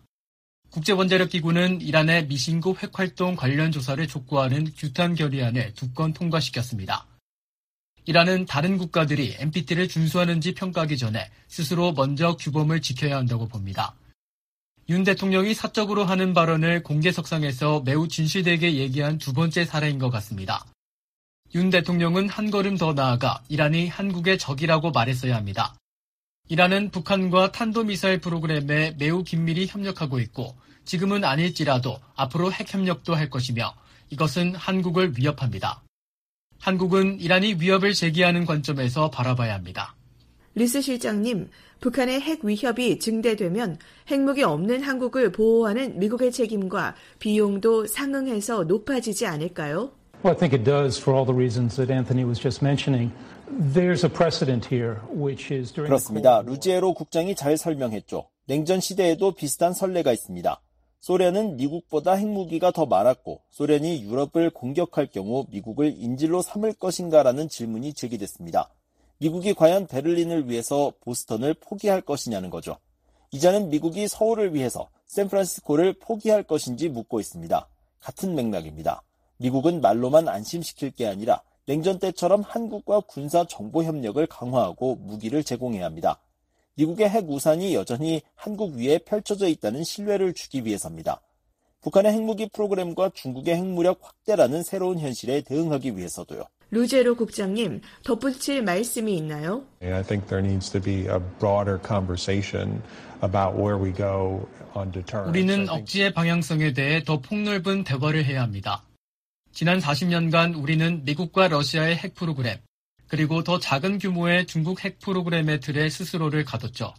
국제원자력기구는 이란의 미신고 핵활동 관련 조사를 촉구하는 규탄 결의안을 두 건 통과시켰습니다. 이란은 다른 국가들이 엔피티를 준수하는지 평가하기 전에 스스로 먼저 규범을 지켜야 한다고 봅니다. 윤 대통령이 사적으로 하는 발언을 공개석상에서 매우 진실되게 얘기한 두 번째 사례인 것 같습니다. 윤 대통령은 한 걸음 더 나아가 이란이 한국의 적이라고 말했어야 합니다. 이란은 북한과 탄도미사일 프로그램에 매우 긴밀히 협력하고 있고 지금은 아닐지라도 앞으로 핵협력도 할 것이며 이것은 한국을 위협합니다. 한국은 이란이 위협을 제기하는 관점에서 바라봐야 합니다. 리스 실장님, 북한의 핵 위협이 증대되면 핵무기 없는 한국을 보호하는 미국의 책임과 비용도 상응해서 높아지지 않을까요? Well, I think it does for all the reasons that Anthony was just mentioning. There's a precedent here, which is during 그렇습니다. 루지에로 국장이 잘 설명했죠. 냉전 시대에도 비슷한 선례가 있습니다. 소련은 미국보다 핵무기가 더 많았고 소련이 유럽을 공격할 경우 미국을 인질로 삼을 것인가라는 질문이 제기됐습니다. 미국이 과연 베를린을 위해서 보스턴을 포기할 것이냐는 거죠. 이제는 미국이 서울을 위해서 샌프란시스코를 포기할 것인지 묻고 있습니다. 같은 맥락입니다. 미국은 말로만 안심시킬 게 아니라 냉전 때처럼 한국과 군사 정보 협력을 강화하고 무기를 제공해야 합니다. 미국의 핵 우산이 여전히 한국 위에 펼쳐져 있다는 신뢰를 주기 위해서입니다. 북한의 핵무기 프로그램과 중국의 핵무력 확대라는 새로운 현실에 대응하기 위해서도요. 루제로 국장님, 덧붙일 말씀이 있나요? I think there needs to be a broader conversation about where we go on deterrence. 우리는 억지의 방향성에 대해 더 폭넓은 대화를 해야 합니다. 지난 사십 년간 우리는 미국과 러시아의 핵 프로그램, 그리고 더 작은 규모의 중국 핵 프로그램의 틀에 스스로를 가뒀죠.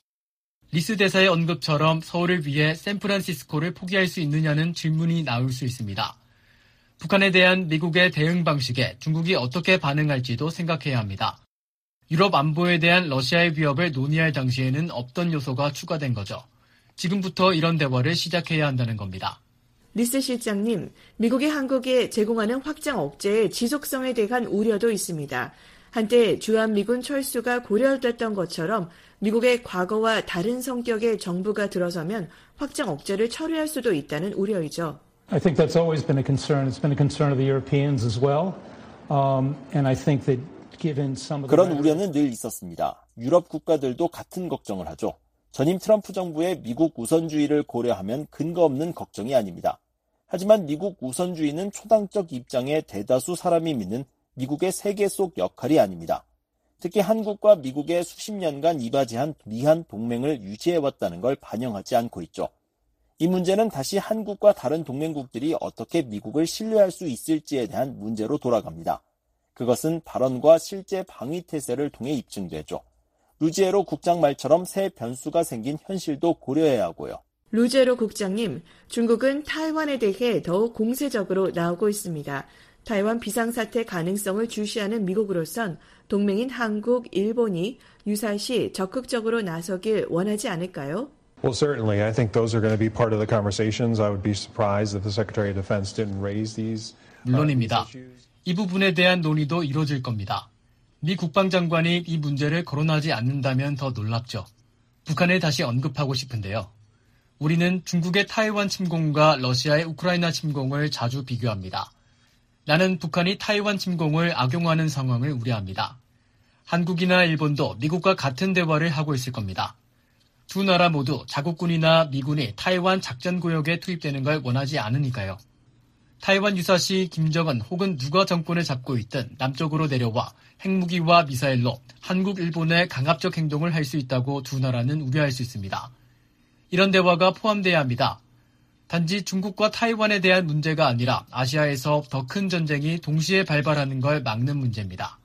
리스 대사의 언급처럼 서울을 위해 샌프란시스코를 포기할 수 있느냐는 질문이 나올 수 있습니다. 북한에 대한 미국의 대응 방식에 중국이 어떻게 반응할지도 생각해야 합니다. 유럽 안보에 대한 러시아의 위협을 논의할 당시에는 없던 요소가 추가된 거죠. 지금부터 이런 대화를 시작해야 한다는 겁니다. 리스 실장님, 미국이 한국에 제공하는 확장 억제의 지속성에 대한 우려도 있습니다. 한때 주한미군 철수가 고려됐던 것처럼 미국의 과거와 다른 성격의 정부가 들어서면 확장 억제를 철회할 수도 있다는 우려이죠. I think that's always been a concern. It's been a concern of the Europeans as well. Um, and I think that given some of the... 그런 우려는 늘 있었습니다. 유럽 국가들도 같은 걱정을 하죠. 전임 트럼프 정부의 미국 우선주의를 고려하면 근거 없는 걱정이 아닙니다. 하지만 미국 우선주의는 초당적 입장의 대다수 사람이 믿는 미국의 세계 속 역할이 아닙니다. 특히 한국과 미국의 수십 년간 이바지한 미한 동맹을 유지해왔다는 걸 반영하지 않고 있죠. 이 문제는 다시 한국과 다른 동맹국들이 어떻게 미국을 신뢰할 수 있을지에 대한 문제로 돌아갑니다. 그것은 발언과 실제 방위태세를 통해 입증되죠. 루지에로 국장 말처럼 새 변수가 생긴 현실도 고려해야 하고요. 루제로 국장님, 중국은 타이완에 대해 더욱 공세적으로 나오고 있습니다. 타이완 비상사태 가능성을 주시하는 미국으로선 동맹인 한국, 일본이 유사시 적극적으로 나서길 원하지 않을까요? Well, certainly. I think those are going to be part of the conversations. I would be surprised if the Secretary of Defense didn't raise these. 물론입니다. 이 부분에 대한 논의도 이루어질 겁니다. 미 국방장관이 이 문제를 거론하지 않는다면 더 놀랍죠. 북한을 다시 언급하고 싶은데요. 우리는 중국의 타이완 침공과 러시아의 우크라이나 침공을 자주 비교합니다. 나는 북한이 타이완 침공을 악용하는 상황을 우려합니다. 한국이나 일본도 미국과 같은 대화를 하고 있을 겁니다. 두 나라 모두 자국군이나 미군이 타이완 작전구역에 투입되는 걸 원하지 않으니까요. 타이완 유사시 김정은 혹은 누가 정권을 잡고 있든 남쪽으로 내려와 핵무기와 미사일로 한국, 일본의 강압적 행동을 할 수 있다고 두 나라는 우려할 수 있습니다. 이런 대화가 포함돼야 합니다. 단지 중국과 타이완에 대한 문제가 아니라 아시아에서 더 큰 전쟁이 동시에 발발하는 걸 막는 문제입니다.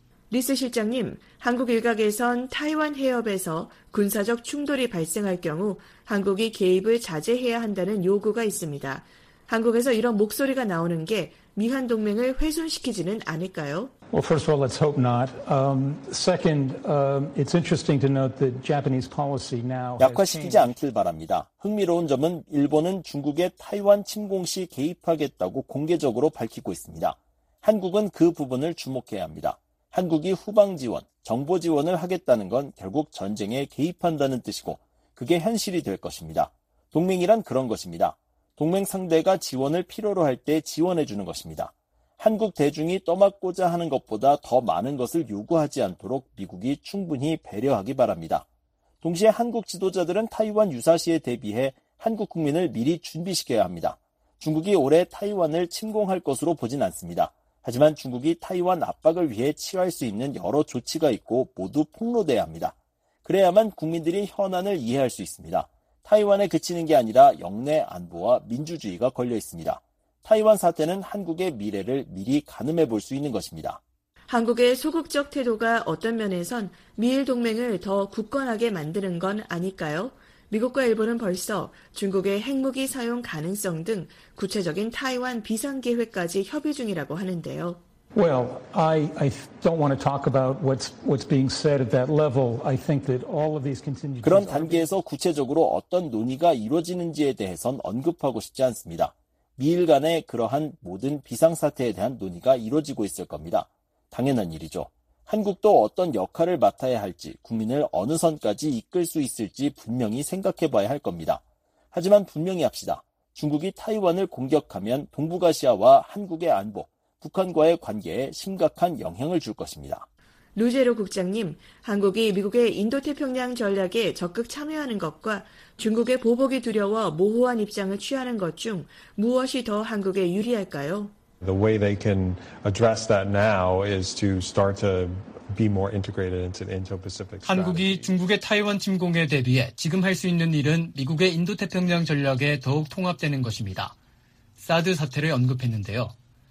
리스 실장님, 한국 일각에선 타이완 해협에서 군사적 충돌이 발생할 경우 한국이 개입을 자제해야 한다는 요구가 있습니다. 한국에서 이런 목소리가 나오는 게 미한 동맹을 훼손시키지는 않을까요? Well, first of all, let's hope not. Um, second, um, it's interesting to note that Japanese policy now 약화시키지 않길 바랍니다. 흥미로운 점은 일본은 중국의 타이완 침공 시 개입하겠다고 공개적으로 밝히고 있습니다. 한국은 그 부분을 주목해야 합니다. 한국이 후방 지원, 정보 지원을 하겠다는 건 결국 전쟁에 개입한다는 뜻이고 그게 현실이 될 것입니다. 동맹이란 그런 것입니다. 동맹 상대가 지원을 필요로 할 때 지원해 주는 것입니다. 한국 대중이 떠맡고자 하는 것보다 더 많은 것을 요구하지 않도록 미국이 충분히 배려하기 바랍니다. 동시에 한국 지도자들은 타이완 유사시에 대비해 한국 국민을 미리 준비시켜야 합니다. 중국이 올해 타이완을 침공할 것으로 보진 않습니다. 하지만 중국이 타이완 압박을 위해 취할 수 있는 여러 조치가 있고 모두 폭로돼야 합니다. 그래야만 국민들이 현안을 이해할 수 있습니다. 타이완에 그치는 게 아니라 영내 안보와 민주주의가 걸려 있습니다. 타이완 사태는 한국의 미래를 미리 가늠해 볼 수 있는 것입니다. 한국의 소극적 태도가 어떤 면에선 미일 동맹을 더 굳건하게 만드는 건 아닐까요? 미국과 일본은 벌써 중국의 핵무기 사용 가능성 등 구체적인 타이완 비상계획까지 협의 중이라고 하는데요. Well, I, I don't want to talk about what's, what's being said at that level. I think that all of these contingencies... 그런 단계에서 구체적으로 어떤 논의가 이루어지는지에 대해선 언급하고 싶지 않습니다. 미일 간의 그러한 모든 비상사태에 대한 논의가 이루어지고 있을 겁니다. 당연한 일이죠. 한국도 어떤 역할을 맡아야 할지, 국민을 어느 선까지 이끌 수 있을지 분명히 생각해 봐야 할 겁니다. 하지만 분명히 합시다. 중국이 타이완을 공격하면 동북아시아와 한국의 안보, 북한과의 관계에 심각한 영향을 줄 것입니다. 루제로 국장님, 한국이 미국의 인도태평양 전략에 적극 참여하는 것과 중국의 보복이 두려워 모호한 입장을 취하는 것 중 무엇이 더 한국에 유리할까요? The way they can address that now is to start to be more integrated into the Indo-Pacific strategy. 한국이 중국의 타이완 침공에 대비해 지금 할 수 있는 일은 미국의 인도태평양 전략에 더욱 통합되는 것입니다. 사드 사태를 언급했는데요.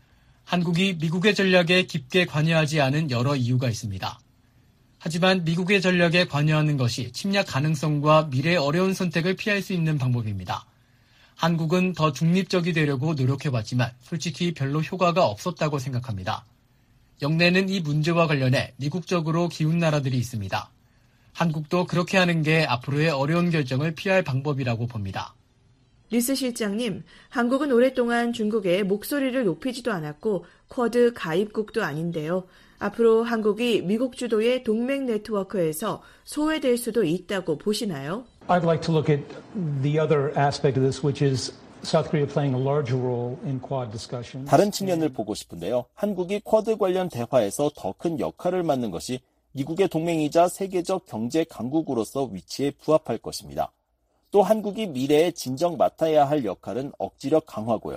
한국이 미국의 전략에 깊게 관여하지 않은 여러 이유가 있습니다. 하지만 미국의 전략에 관여하는 것이 침략 가능성과 미래의 어려운 선택을 피할 수 있는 방법입니다. 한국은 더 중립적이 되려고 노력해봤지만 솔직히 별로 효과가 없었다고 생각합니다. 영내는 이 문제와 관련해 미국적으로 기운 나라들이 있습니다. 한국도 그렇게 하는 게 앞으로의 어려운 결정을 피할 방법이라고 봅니다. 리스 실장님, 한국은 오랫동안 중국의 목소리를 높이지도 않았고 쿼드 가입국도 아닌데요. 앞으로 한국이 미국 주도의 동맹 네트워크에서 소외될 수도 있다고 보시나요? I'd like to look at the other aspect of this, which is South Korea playing a larger role in Quad discussions. 다른 측면을 보고 싶은데요. 한국이 쿼드 관련 대화에서 더 큰 역할을 맡는 것이 미국의 동맹이자 세계적 경제 강국으로서 위치에 부합할 것입니다. 또 한국이 미래에 진정 맡아야 할 역할은 억지력 강화고요.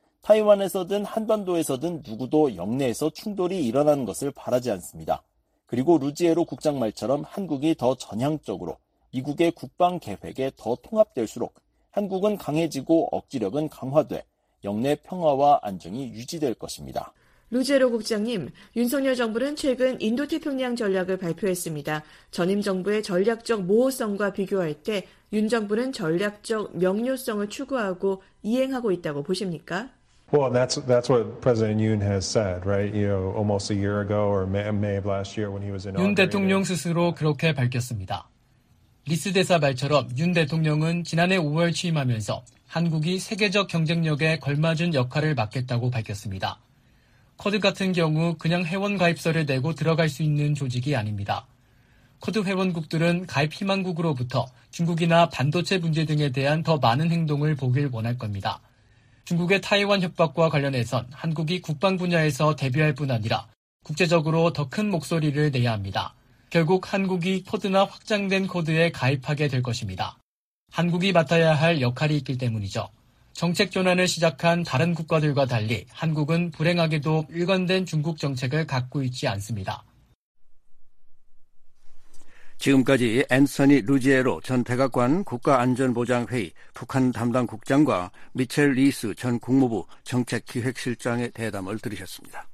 타이완에서든 한반도에서든 누구도 영내에서 충돌이 일어나는 것을 바라지 않습니다. 그리고 루지에로 국장 말처럼 한국이 더 전향적으로 미국의 국방 계획에 더 통합될수록 한국은 강해지고 억지력은 강화돼 영내 평화와 안정이 유지될 것입니다. 루제로 국장님, 윤석열 정부는 최근 인도태평양 전략을 발표했습니다. 전임 정부의 전략적 모호성과 비교할 때 윤 정부는 전략적 명료성을 추구하고 이행하고 있다고 보십니까? Well, that's that's what President Yoon has said, right? You know, almost a year ago or May, May of last year when he was in. 윤 대통령 스스로 그렇게 밝혔습니다. 리스 대사 말처럼 윤 대통령은 지난해 오월 취임하면서 한국이 세계적 경쟁력에 걸맞은 역할을 맡겠다고 밝혔습니다. 쿼드 같은 경우 그냥 회원 가입서를 내고 들어갈 수 있는 조직이 아닙니다. 쿼드 회원국들은 가입 희망국으로부터 중국이나 반도체 문제 등에 대한 더 많은 행동을 보길 원할 겁니다. 중국의 타이완 협박과 관련해선 한국이 국방 분야에서 대비할 뿐 아니라 국제적으로 더 큰 목소리를 내야 합니다. 결국 한국이 쿼드나 확장된 쿼드에 가입하게 될 것입니다. 한국이 맡아야 할 역할이 있기 때문이죠. 정책 전환을 시작한 다른 국가들과 달리 한국은 불행하게도 일관된 중국 정책을 갖고 있지 않습니다. 지금까지 앤서니 루지에로 전 백악관 국가안전보장회의 북한 담당 국장과 미첼 리스 전 국무부 정책기획실장의 대담을 들으셨습니다.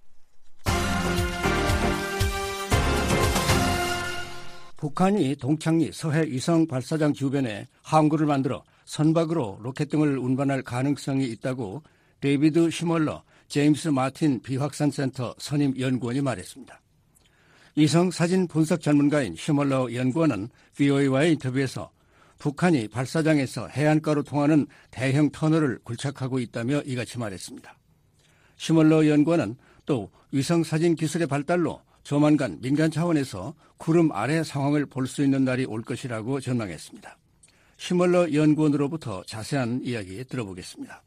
북한이 동창리 서해 위성 발사장 주변에 항구를 만들어 선박으로 로켓 등을 운반할 가능성이 있다고 데이비드 쉬멀러 제임스 마틴 비확산센터 선임 연구원이 말했습니다. 위성 사진 분석 전문가인 쉬멀러 연구원은 브이오에이와의 인터뷰에서 북한이 발사장에서 해안가로 통하는 대형 터널을 굴착하고 있다며 이같이 말했습니다. 쉬멀러 연구원은 또 위성 사진 기술의 발달로 조만간 민간 차원에서 구름 아래 상황을 볼 수 있는 날이 올 것이라고 전망했습니다. 쉬멀러 연구원으로부터 자세한 이야기 들어보겠습니다.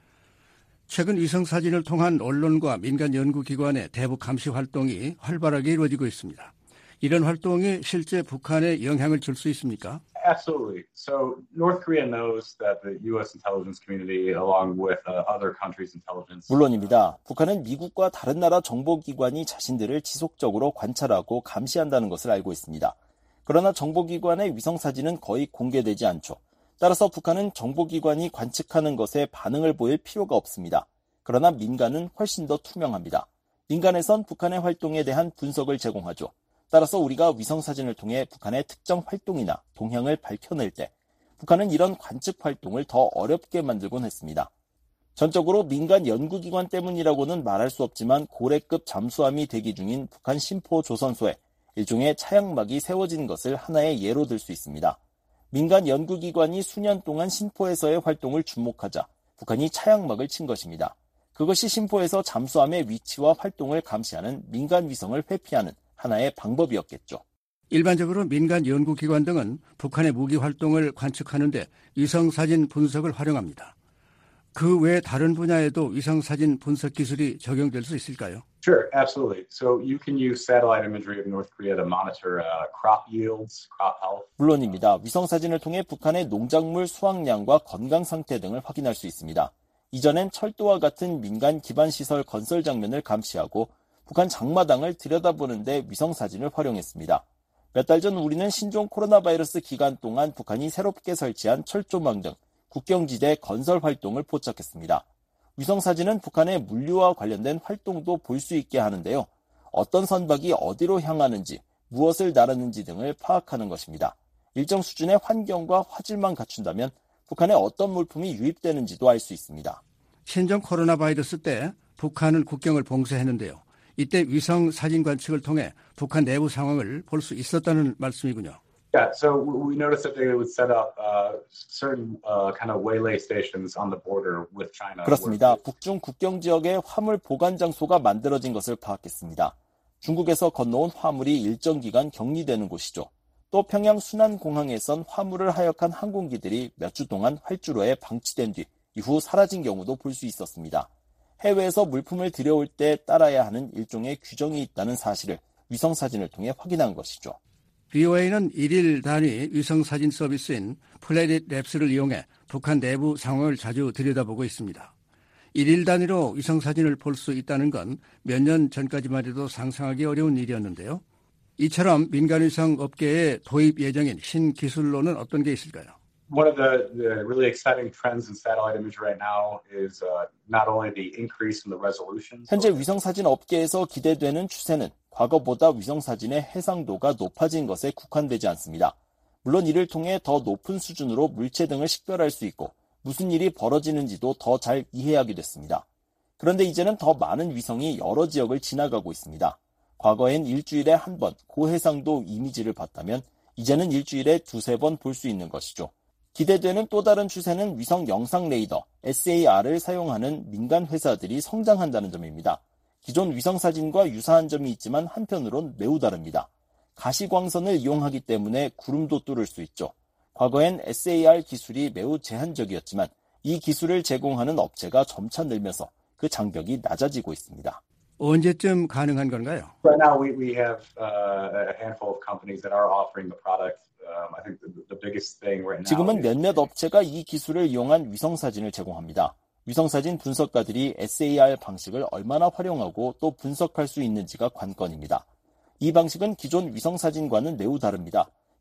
최근 위성 사진을 통한 언론과 민간 연구기관의 대북 감시 활동이 활발하게 이루어지고 있습니다. 이런 활동이 실제 북한에 영향을 줄 수 있습니까? Absolutely. So North Korea knows that the U S intelligence community, along with uh, other countries' intelligence. 물론입니다. 북한은 미국과 다른 나라 정보기관이 자신들을 지속적으로 관찰하고 감시한다는 것을 알고 있습니다. 그러나 정보기관의 위성사진은 거의 공개되지 않죠. 따라서 북한은 정보기관이 관측하는 것에 반응을 보일 필요가 없습니다. 그러나 민간은 훨씬 더 투명합니다. 민간에선 북한의 활동에 대한 분석을 제공하죠. 따라서 우리가 위성사진을 통해 북한의 특정 활동이나 동향을 밝혀낼 때 북한은 이런 관측 활동을 더 어렵게 만들곤 했습니다. 전적으로 민간 연구기관 때문이라고는 말할 수 없지만 고래급 잠수함이 대기 중인 북한 신포 조선소에 일종의 차양막이 세워진 것을 하나의 예로 들 수 있습니다. 민간 연구기관이 수년 동안 신포에서의 활동을 주목하자 북한이 차양막을 친 것입니다. 그것이 신포에서 잠수함의 위치와 활동을 감시하는 민간 위성을 회피하는 하나의 방법이었겠죠. 일반적으로 민간 연구기관 등은 북한의 무기 활동을 관측하는 데 위성사진 분석을 활용합니다. 그 외 다른 분야에도 위성사진 분석 기술이 적용될 수 있을까요? Sure, absolutely. So you can use satellite imagery of North Korea to monitor uh, crop yields, crop health. 물론입니다. 위성사진을 통해 북한의 농작물 수확량과 건강 상태 등을 확인할 수 있습니다. 이전엔 철도와 같은 민간 기반 시설 건설 장면을 감시하고 북한 장마당을 들여다보는 데 위성사진을 활용했습니다. 몇 달 전 우리는 신종 코로나 바이러스 기간 동안 북한이 새롭게 설치한 철조망 등 국경지대 건설 활동을 포착했습니다. 위성사진은 북한의 물류와 관련된 활동도 볼 수 있게 하는데요. 어떤 선박이 어디로 향하는지, 무엇을 나르는지 등을 파악하는 것입니다. 일정 수준의 환경과 화질만 갖춘다면 북한에 어떤 물품이 유입되는지도 알 수 있습니다. 신종 코로나 바이러스 때 북한은 국경을 봉쇄했는데요. 이때 위성 사진 관측을 통해 북한 내부 상황을 볼 수 있었다는 말씀이군요. Yeah, so we noticed that they would set up uh, certain uh, kind of waylay stations on the border with China. 그렇습니다. 북중 국경 지역에 화물 보관 장소가 만들어진 것을 파악했습니다. 중국에서 건너온 화물이 일정 기간 격리되는 곳이죠. 또 평양 순안공항에선 화물을 하역한 항공기들이 몇 주 동안 활주로에 방치된 뒤 이후 사라진 경우도 볼 수 있었습니다. 해외에서 물품을 들여올 때 따라야 하는 일종의 규정이 있다는 사실을 위성사진을 통해 확인한 것이죠. 브이오에이는 일일 단위 위성사진 서비스인 플래닛 랩스를 이용해 북한 내부 상황을 자주 들여다보고 있습니다. 일일 단위로 위성사진을 볼 수 있다는 건 몇 년 전까지만 해도 상상하기 어려운 일이었는데요. 이처럼 민간위성 업계에 도입 예정인 신기술로는 어떤 게 있을까요? One of the, the really exciting trends in satellite imagery right now is uh, not only the increase in the resolution. 현재 위성사진 업계에서 기대되는 추세는 과거보다 위성사진의 해상도가 높아진 것에 국한되지 않습니다. 물론 이를 통해 더 높은 수준으로 물체 등을 식별할 수 있고 무슨 일이 벌어지는지도 더 잘 이해하게 됐습니다. 그런데 이제는 더 많은 위성이 여러 지역을 지나가고 있습니다. 과거엔 일주일에 한 번 고해상도 이미지를 봤다면 이제는 일주일에 두세 번 볼 수 있는 것이죠. 기대되는 또 다른 추세는 위성 영상 레이더 에스에이알을 사용하는 민간 회사들이 성장한다는 점입니다. 기존 위성사진과 유사한 점이 있지만 한편으론 매우 다릅니다. 가시광선을 이용하기 때문에 구름도 뚫을 수 있죠. 과거엔 에스에이알 기술이 매우 제한적이었지만 이 기술을 제공하는 업체가 점차 늘면서 그 장벽이 낮아지고 있습니다. 언제쯤 가능한 건가요? Right now we, we have uh, a handful of companies that are offering the product. Um, I think the, the biggest thing right now 지금은 몇몇 업체가 이 기술을 이용한 위성사진을 제공합니다. 위성사진 분석가들이 에스에이알 방식을 얼마나 활용하고 또 분석할 수 있는지가 관건입니다. 이 방식은 기존 위성사진과는 매우 다릅니다.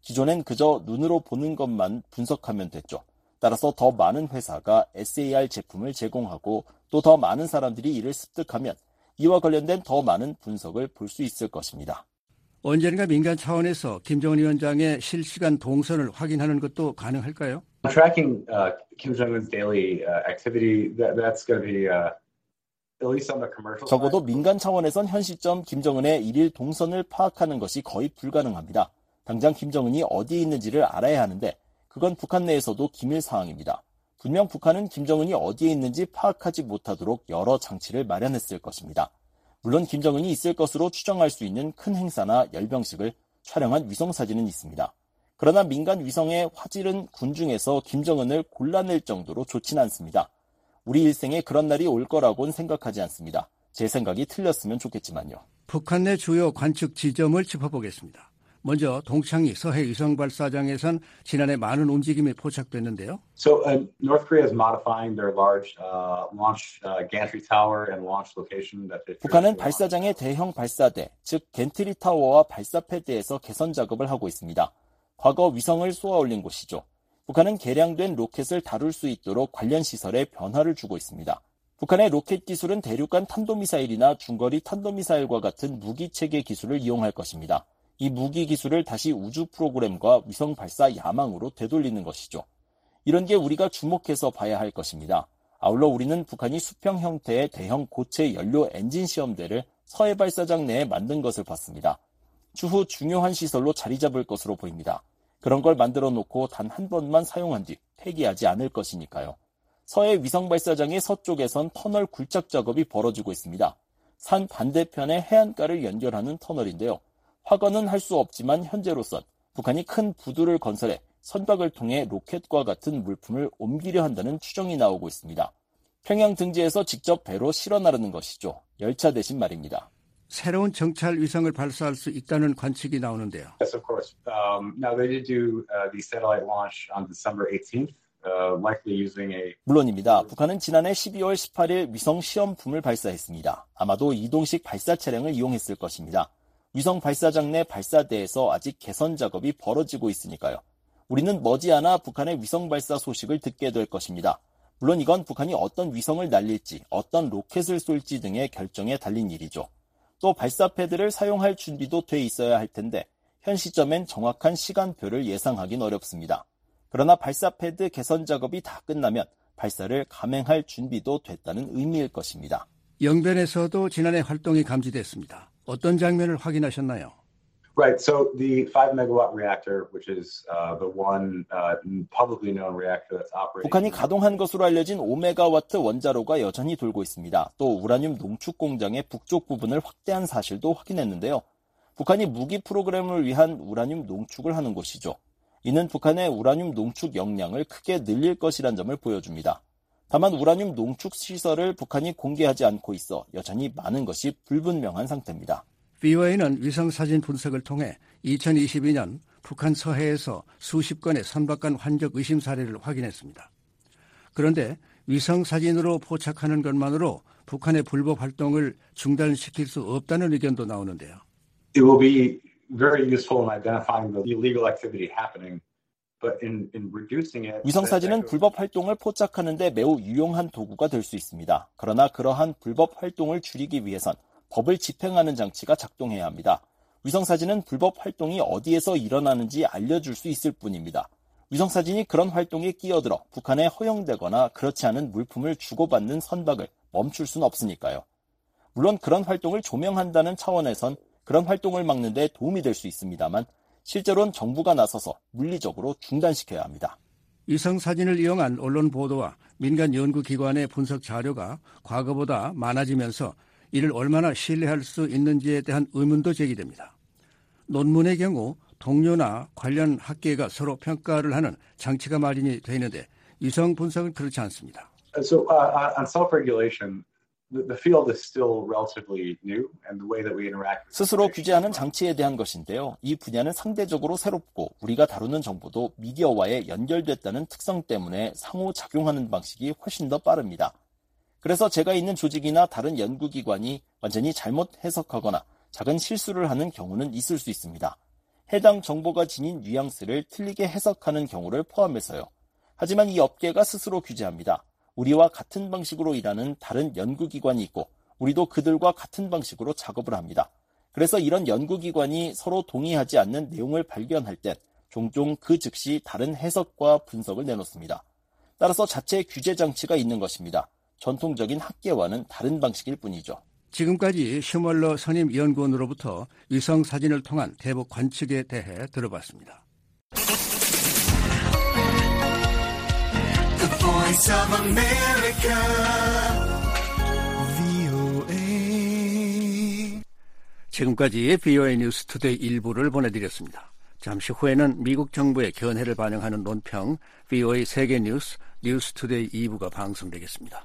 기존엔 그저 눈으로 보는 것만 분석하면 됐죠. 따라서 더 많은 회사가 에스에이알 제품을 제공하고 또 더 많은 사람들이 이를 습득하면 이와 관련된 더 많은 분석을 볼 수 있을 것입니다. 언젠가 민간 차원에서 김정은 위원장의 실시간 동선을 확인하는 것도 가능할까요? Tracking uh, Kim Jong-un's daily uh, activity, that, that's going to be uh, at least on the commercial side. 적어도 민간 차원에선 현 시점 김정은의 일일 동선을 파악하는 것이 거의 불가능합니다. 당장 김정은이 어디에 있는지를 알아야 하는데 그건 북한 내에서도 기밀 사항입니다. 분명 북한은 김정은이 어디에 있는지 파악하지 못하도록 여러 장치를 마련했을 것입니다. 물론 김정은이 있을 것으로 추정할 수 있는 큰 행사나 열병식을 촬영한 위성사진은 있습니다. 그러나 민간 위성의 화질은 군중에서 김정은을 골라낼 정도로 좋진 않습니다. 우리 일생에 그런 날이 올 거라고는 생각하지 않습니다. 제 생각이 틀렸으면 좋겠지만요. 북한 내 주요 관측 지점을 짚어보겠습니다. 먼저 동창리 서해 위성 발사장에선 지난해 많은 움직임이 포착됐는데요. So uh, North Korea is modifying their large uh, launch uh, gantry tower and launch location that they 북한은 발사장의 대형 발사대, 즉 겐트리 타워와 발사 패드에서 개선 작업을 하고 있습니다. 과거 위성을 쏘아 올린 곳이죠. 북한은 개량된 로켓을 다룰 수 있도록 관련 시설에 변화를 주고 있습니다. 북한의 로켓 기술은 대륙간 탄도미사일이나 중거리 탄도미사일과 같은 무기체계 기술을 이용할 것입니다. 이 무기 기술을 다시 우주 프로그램과 위성 발사 야망으로 되돌리는 것이죠. 이런 게 우리가 주목해서 봐야 할 것입니다. 아울러 우리는 북한이 수평 형태의 대형 고체 연료 엔진 시험대를 서해 발사장 내에 만든 것을 봤습니다. 추후 중요한 시설로 자리 잡을 것으로 보입니다. 그런 걸 만들어 놓고 단 한 번만 사용한 뒤 폐기하지 않을 것이니까요. 서해 위성 발사장의 서쪽에선 터널 굴착 작업이 벌어지고 있습니다. 산 반대편의 해안가를 연결하는 터널인데요. 확언은 할 수 없지만 현재로선 북한이 큰 부두를 건설해 선박을 통해 로켓과 같은 물품을 옮기려 한다는 추정이 나오고 있습니다. 평양 등지에서 직접 배로 실어 나르는 것이죠. 열차 대신 말입니다. 새로운 정찰 위성을 발사할 수 있다는 관측이 나오는데요. Yes, of course. Um, now they did do uh, the satellite launch on December eighteenth, uh, likely using a. 물론입니다. 북한은 지난해 십이월 십팔일 위성 시험품을 발사했습니다. 아마도 이동식 발사 차량을 이용했을 것입니다. 위성 발사장 내 발사대에서 아직 개선 작업이 벌어지고 있으니까요. 우리는 머지않아 북한의 위성 발사 소식을 듣게 될 것입니다. 물론 이건 북한이 어떤 위성을 날릴지, 어떤 로켓을 쏠지 등의 결정에 달린 일이죠. 또 발사 패드를 사용할 준비도 돼 있어야 할 텐데 현 시점엔 정확한 시간표를 예상하긴 어렵습니다. 그러나 발사 패드 개선 작업이 다 끝나면 발사를 감행할 준비도 됐다는 의미일 것입니다. 영변에서도 지난해 활동이 감지됐습니다. 어떤 장면을 확인하셨나요? Right. So the five megawatt reactor, which is uh, the one uh, publicly known reactor that's operating. 북한이 가동한 것으로 알려진 오 메가와트 원자로가 여전히 돌고 있습니다. 또 우라늄 농축 공장의 북쪽 부분을 확대한 사실도 확인했는데요. 북한이 무기 프로그램을 위한 우라늄 농축을 하는 곳이죠. 이는 북한의 우라늄 농축 역량을 크게 늘릴 것이란 점을 보여줍니다. 다만 우라늄 농축 시설을 북한이 공개하지 않고 있어 여전히 많은 것이 불분명한 상태입니다. 비오에이는 위성사진 분석을 통해 이천이십이년 북한 서해에서 수십 건의 선박간 환적 의심 사례를 확인했습니다. 그런데 위성사진으로 포착하는 것만으로 북한의 불법 활동을 중단시킬 수 없다는 의견도 나오는데요. It will be very useful in identifying the illegal activity happening. But in, in reducing it, 위성사진은 불법 활동을 포착하는 데 매우 유용한 도구가 될 수 있습니다. 그러나 그러한 불법 활동을 줄이기 위해선 법을 집행하는 장치가 작동해야 합니다. 위성사진은 불법 활동이 어디에서 일어나는지 알려줄 수 있을 뿐입니다. 위성사진이 그런 활동에 끼어들어 북한에 허용되거나 그렇지 않은 물품을 주고받는 선박을 멈출 수는 없으니까요. 물론 그런 활동을 조명한다는 차원에선 그런 활동을 막는 데 도움이 될 수 있습니다만 실제로는 정부가 나서서 물리적으로 중단시켜야 합니다. 위성사진을 이용한 언론 보도와 민간 연구기관의 분석 자료가 과거보다 많아지면서 이를 얼마나 신뢰할 수 있는지에 대한 의문도 제기됩니다. 논문의 경우 동료나 관련 학계가 서로 평가를 하는 장치가 마련이 되는데 위성 분석은 그렇지 않습니다. So uh, on self-regulation, the, the field is still relatively new, and the way that we interact. 스스로 규제하는 장치에 대한 것인데요. 이 분야는 상대적으로 새롭고 우리가 다루는 정보도 미디어와의 연결됐다는 특성 때문에 상호작용하는 방식이 훨씬 더 빠릅니다. 그래서 제가 있는 조직이나 다른 연구기관이 완전히 잘못 해석하거나 작은 실수를 하는 경우는 있을 수 있습니다. 해당 정보가 지닌 뉘앙스를 틀리게 해석하는 경우를 포함해서요. 하지만 이 업계가 스스로 규제합니다. 우리와 같은 방식으로 일하는 다른 연구기관이 있고 우리도 그들과 같은 방식으로 작업을 합니다. 그래서 이런 연구기관이 서로 동의하지 않는 내용을 발견할 땐 종종 그 즉시 다른 해석과 분석을 내놓습니다. 따라서 자체 규제 장치가 있는 것입니다. 전통적인 학계와는 다른 방식일 뿐이죠. 지금까지 슈멀러 선임연구원으로부터 위성 사진을 통한 대북 관측에 대해 들어봤습니다. The Voice of America, 브이오에이. 지금까지 브이오에이 뉴스 투데이 일부를 보내드렸습니다. 잠시 후에는 미국 정부의 견해를 반영하는 논평 브이오에이 세계뉴스 뉴스 투데이 이 부가 방송되겠습니다.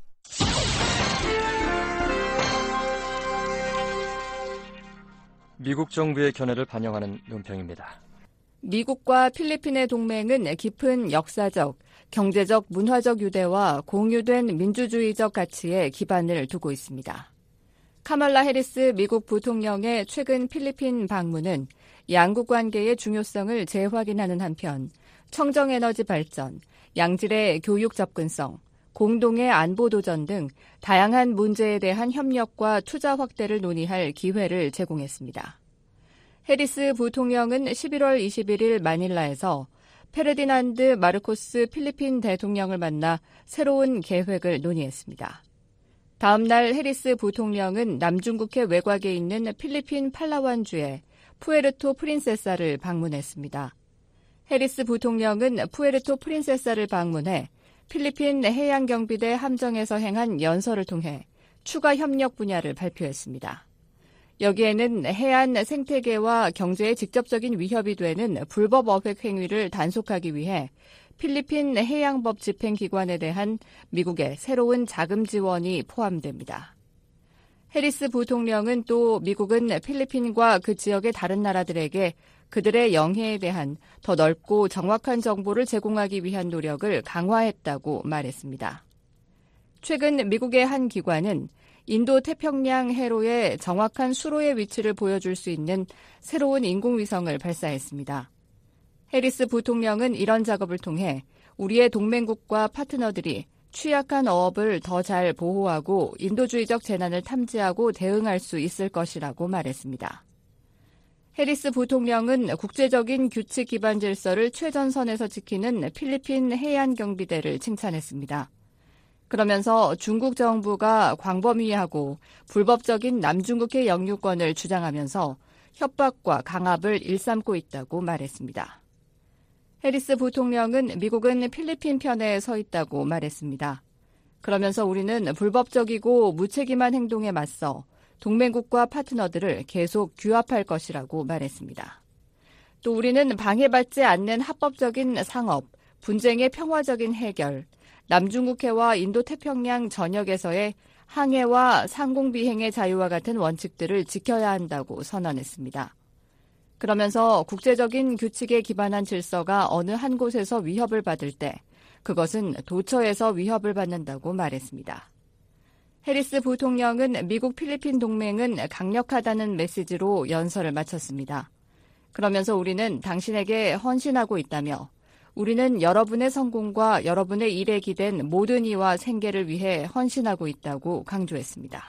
미국 정부의 견해를 반영하는 논평입니다. 미국과 필리핀의 동맹은 깊은 역사적, 경제적, 문화적 유대와 공유된 민주주의적 가치에 기반을 두고 있습니다. 카말라 해리스 미국 부통령의 최근 필리핀 방문은 양국 관계의 중요성을 재확인하는 한편 청정에너지 발전, 양질의 교육 접근성, 공동의 안보 도전 등 다양한 문제에 대한 협력과 투자 확대를 논의할 기회를 제공했습니다. 해리스 부통령은 십일월 이십일일 마닐라에서 페르디난드 마르코스 필리핀 대통령을 만나 새로운 계획을 논의했습니다. 다음 날 해리스 부통령은 남중국해 외곽에 있는 필리핀 팔라완주의 푸에르토 프린세사를 방문했습니다. 해리스 부통령은 푸에르토 프린세사를 방문해 필리핀 해양경비대 함정에서 행한 연설을 통해 추가 협력 분야를 발표했습니다. 여기에는 해안 생태계와 경제에 직접적인 위협이 되는 불법 어획 행위를 단속하기 위해 필리핀 해양법 집행기관에 대한 미국의 새로운 자금 지원이 포함됩니다. 해리스 부통령은 또 미국은 필리핀과 그 지역의 다른 나라들에게 그들의 영해에 대한 더 넓고 정확한 정보를 제공하기 위한 노력을 강화했다고 말했습니다. 최근 미국의 한 기관은 인도 태평양 해로의 정확한 수로의 위치를 보여줄 수 있는 새로운 인공위성을 발사했습니다. 해리스 부통령은 이런 작업을 통해 우리의 동맹국과 파트너들이 취약한 어업을 더 잘 보호하고 인도주의적 재난을 탐지하고 대응할 수 있을 것이라고 말했습니다. 해리스 부통령은 국제적인 규칙 기반 질서를 최전선에서 지키는 필리핀 해안경비대를 칭찬했습니다. 그러면서 중국 정부가 광범위하고 불법적인 남중국해 영유권을 주장하면서 협박과 강압을 일삼고 있다고 말했습니다. 해리스 부통령은 미국은 필리핀 편에 서 있다고 말했습니다. 그러면서 우리는 불법적이고 무책임한 행동에 맞서 동맹국과 파트너들을 계속 규합할 것이라고 말했습니다. 또 우리는 방해받지 않는 합법적인 상업, 분쟁의 평화적인 해결, 남중국해와 인도태평양 전역에서의 항해와 상공비행의 자유와 같은 원칙들을 지켜야 한다고 선언했습니다. 그러면서 국제적인 규칙에 기반한 질서가 어느 한 곳에서 위협을 받을 때 그것은 도처에서 위협을 받는다고 말했습니다. 해리스 부통령은 미국 필리핀 동맹은 강력하다는 메시지로 연설을 마쳤습니다. 그러면서 우리는 당신에게 헌신하고 있다며 우리는 여러분의 성공과 여러분의 일에 기댄 모든 이와 생계를 위해 헌신하고 있다고 강조했습니다.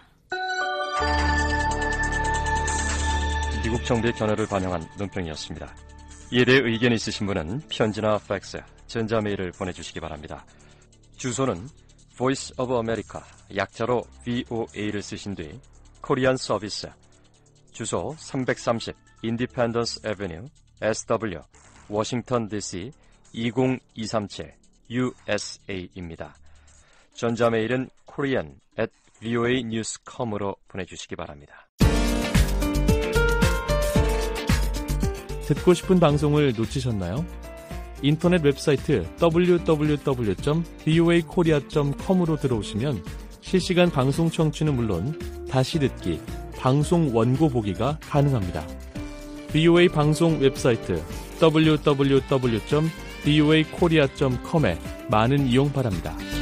미국 정부의 견해를 반영한 논평이었습니다. 이에 대해 의견이 있으신 분은 편지나 팩스, 전자메일을 보내주시기 바랍니다. 주소는 Voice of America, 약자로 브이오에이를 쓰신 뒤 코리안 서비스, 주소 삼백삼십 Independence Avenue, 에스더블유, 워싱턴 디씨 이공이삼칠 유에스에이입니다. 전자메일은 korean at 브이오에이 뉴스 닷컴으로 보내주시기 바랍니다. 듣고 싶은 방송을 놓치셨나요? 인터넷 웹사이트 더블유 더블유 더블유 점 브이오에이 코리아 점 컴으로 들어오시면 실시간 방송 청취는 물론 다시 듣기, 방송 원고 보기가 가능합니다. 브이오에이 방송 웹사이트 더블유 더블유 더블유 점 브이오에이 코리아 점 컴에 많은 이용 바랍니다.